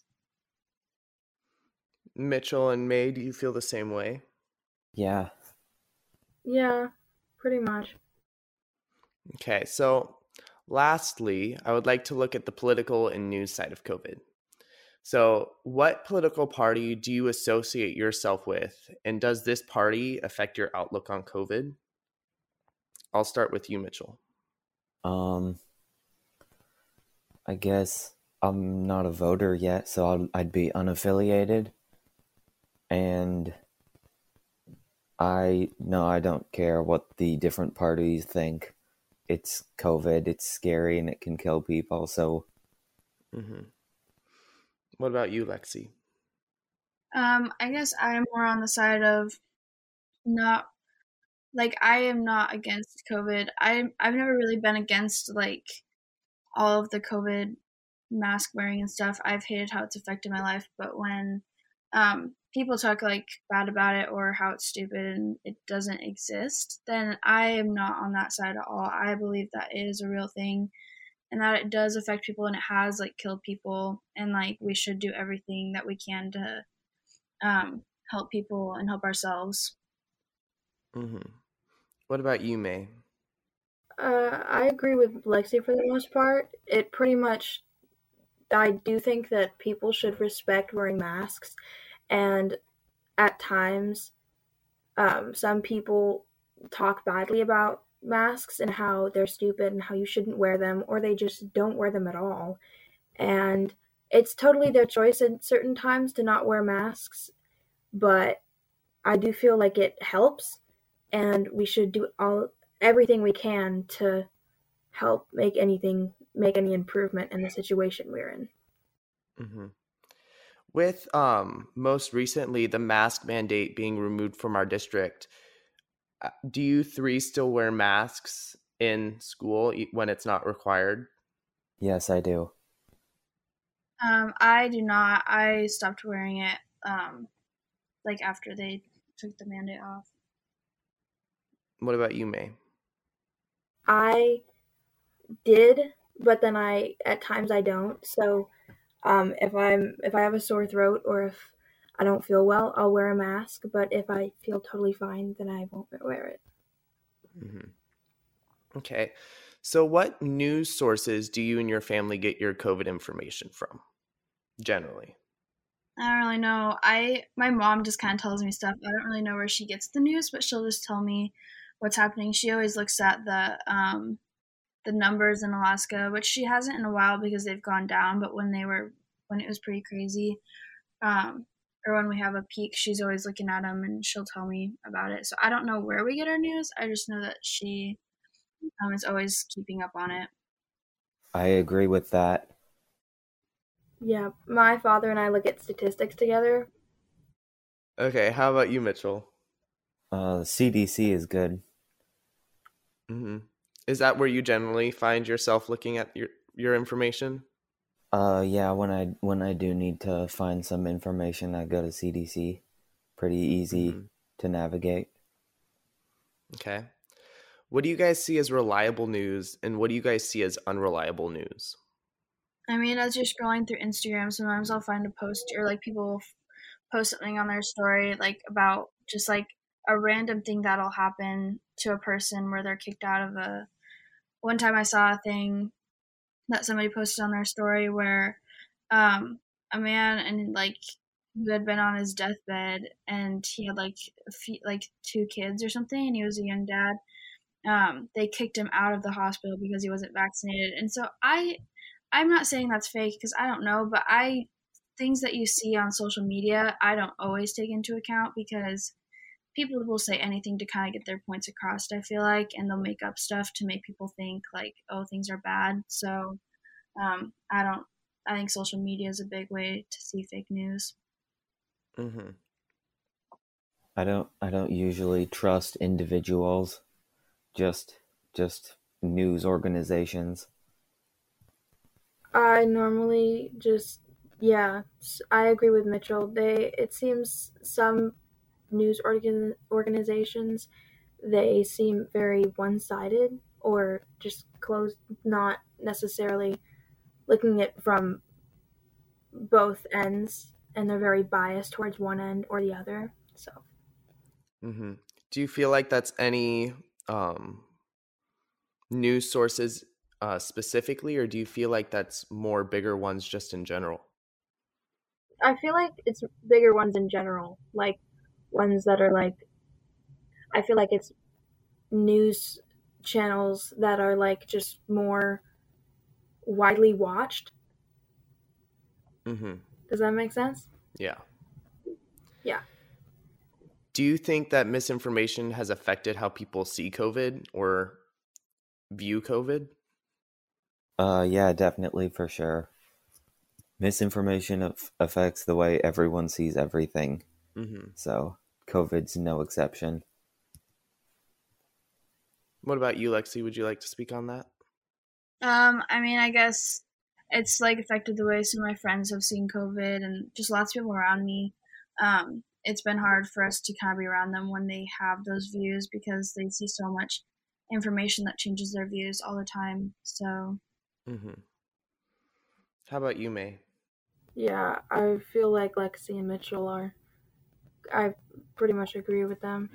Mitchell and May, do you feel the same way? Yeah. yeah, pretty much. Okay, so lastly, I would like to look at the political and news side of COVID. So, what political party do you associate yourself with, and does this party affect your outlook on COVID? I'll start with you, Mitchell. I guess I'm not a voter yet, so I'd be unaffiliated. And I don't care what the different parties think. It's COVID, it's scary, and it can kill people, so... Mm-hmm. What about you, Lexi? I guess I'm more on the side of not, like I am not against COVID. I've never really been against like all of the COVID mask wearing and stuff. I've hated how it's affected my life, but when people talk like bad about it or how it's stupid and it doesn't exist, then I am not on that side at all. I believe that it is a real thing and that it does affect people and it has like killed people, and like we should do everything that we can to help people and help ourselves. Mm-hmm. What about you, May? I agree with Lexi for the most part. It pretty much, I do think that people should respect wearing masks, and at times, some people talk badly about masks and how they're stupid and how you shouldn't wear them, or they just don't wear them at all. And it's totally their choice at certain times to not wear masks, but I do feel like it helps, and we should do everything we can to help make any improvement in the situation we're in. Mm-hmm. With most recently the mask mandate being removed from our district, do you three still wear masks in school when it's not required? Yes, I do. I do not. I stopped wearing it like after they took the mandate off. What about you, May? I did, but then at times I don't. So if I have a sore throat or if I don't feel well, I'll wear a mask. But if I feel totally fine, then I won't wear it. Mm-hmm. Okay. So what news sources do you and your family get your COVID information from, generally? I don't really know. My mom just kind of tells me stuff. I don't really know where she gets the news, but she'll just tell me what's happening. She always looks at the numbers in Alaska, which she hasn't in a while because they've gone down. But when it was pretty crazy or when we have a peak, she's always looking at them and she'll tell me about it. So I don't know where we get our news. I just know that she is always keeping up on it. I agree with that. Yeah, my father and I look at statistics together. Okay, how about you, Mitchell? The CDC is good. Mm-hmm. Is that where you generally find yourself looking at your information? Yeah, when I do need to find some information, I go to CDC. Pretty easy to navigate. Okay. What do you guys see as reliable news, and what do you guys see as unreliable news? I mean, as you're scrolling through Instagram, sometimes I'll find a post or like people post something on their story like about just like a random thing that'll happen to a person where they're kicked out of a. One time I saw a thing that somebody posted on their story where a man and like who had been on his deathbed and he had like 2 kids or something and he was a young dad. They kicked him out of the hospital because he wasn't vaccinated. And so I'm not saying that's fake because I don't know, but things that you see on social media, I don't always take into account because people will say anything to kind of get their points across, I feel like, and they'll make up stuff to make people think like, oh, things are bad. So I think social media is a big way to see fake news. Mm-hmm. I don't usually trust individuals, just news organizations. I normally I agree with Mitchell. It seems some news organizations, they seem very one-sided or just closed, not necessarily looking at from both ends, and they're very biased towards one end or the other. So do you feel like that's any news sources specifically, or do you feel like that's more bigger ones just in general? I feel like it's bigger ones in general, like ones that are like, I feel like it's news channels that are like just more widely watched. Does that make sense? Yeah. Yeah. Do you think that misinformation has affected how people see COVID or view COVID? Yeah, definitely, for sure. Misinformation affects the way everyone sees everything. So COVID's no exception. What about you, Lexi? Would you like to speak on that? I mean, I guess it's like affected the way some of my friends have seen COVID and just lots of people around me. It's been hard for us to kind of be around them when they have those views because they see so much information that changes their views all the time. So How about you, May? Yeah, I feel like Lexi and Mitchell are. I pretty much agree with them.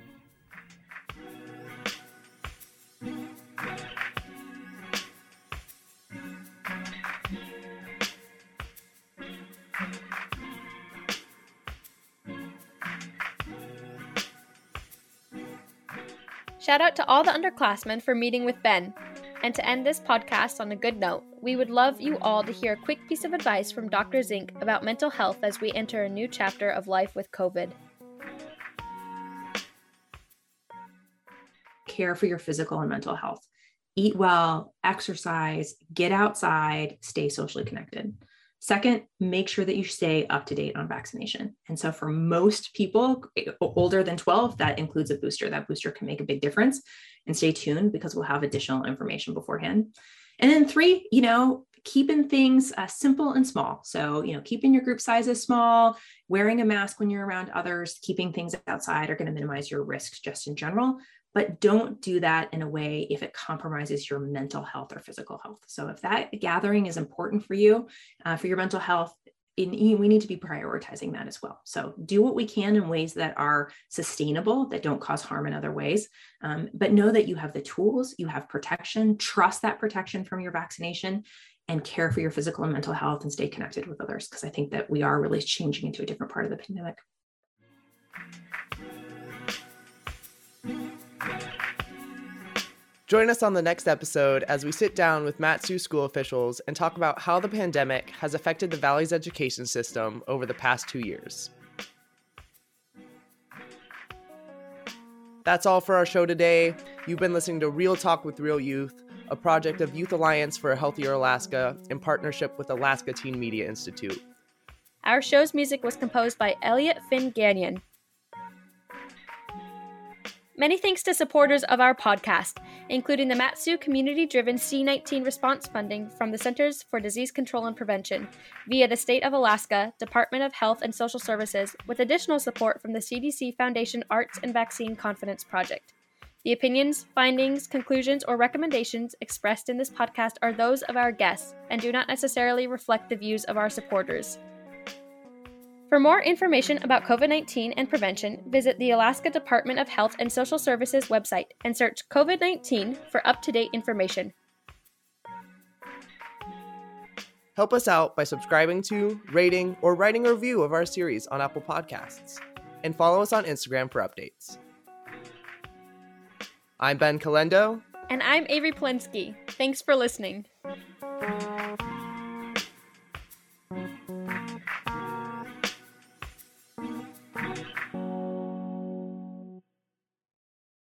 Shout out to all the underclassmen for meeting with Ben. And to end this podcast on a good note, we would love you all to hear a quick piece of advice from Dr. Zink about mental health as we enter a new chapter of life with COVID. Care for your physical and mental health. Eat well, exercise, get outside, stay socially connected. Second, make sure that you stay up to date on vaccination. And so for most people older than 12, that includes a booster. That booster can make a big difference. And stay tuned because we'll have additional information beforehand. And then 3, keeping things simple and small. So, keeping your group sizes small, wearing a mask when you're around others, keeping things outside are going to minimize your risks just in general. But don't do that in a way if it compromises your mental health or physical health. So if that gathering is important for you, for your mental health, we need to be prioritizing that as well. So do what we can in ways that are sustainable, that don't cause harm in other ways. But know that you have the tools, you have protection, trust that protection from your vaccination, and care for your physical and mental health and stay connected with others. Because I think that we are really changing into a different part of the pandemic. Join us on the next episode as we sit down with Mat-Su school officials and talk about how the pandemic has affected the Valley's education system over the past 2 years. That's all for our show today. You've been listening to Real Talk with Real Youth, a project of Youth Alliance for a Healthier Alaska in partnership with Alaska Teen Media Institute. Our show's music was composed by Elliot Finn Gagnon. Many thanks to supporters of our podcast, including the Mat-Su community-driven C-19 response funding from the Centers for Disease Control and Prevention via the State of Alaska Department of Health and Social Services, with additional support from the CDC Foundation Arts and Vaccine Confidence Project. The opinions, findings, conclusions, or recommendations expressed in this podcast are those of our guests and do not necessarily reflect the views of our supporters. For more information about COVID-19 and prevention, visit the Alaska Department of Health and Social Services website and search COVID-19 for up-to-date information. Help us out by subscribing to, rating, or writing a review of our series on Apple Podcasts. And follow us on Instagram for updates. I'm Ben Calendo. And I'm Avery Polensky. Thanks for listening.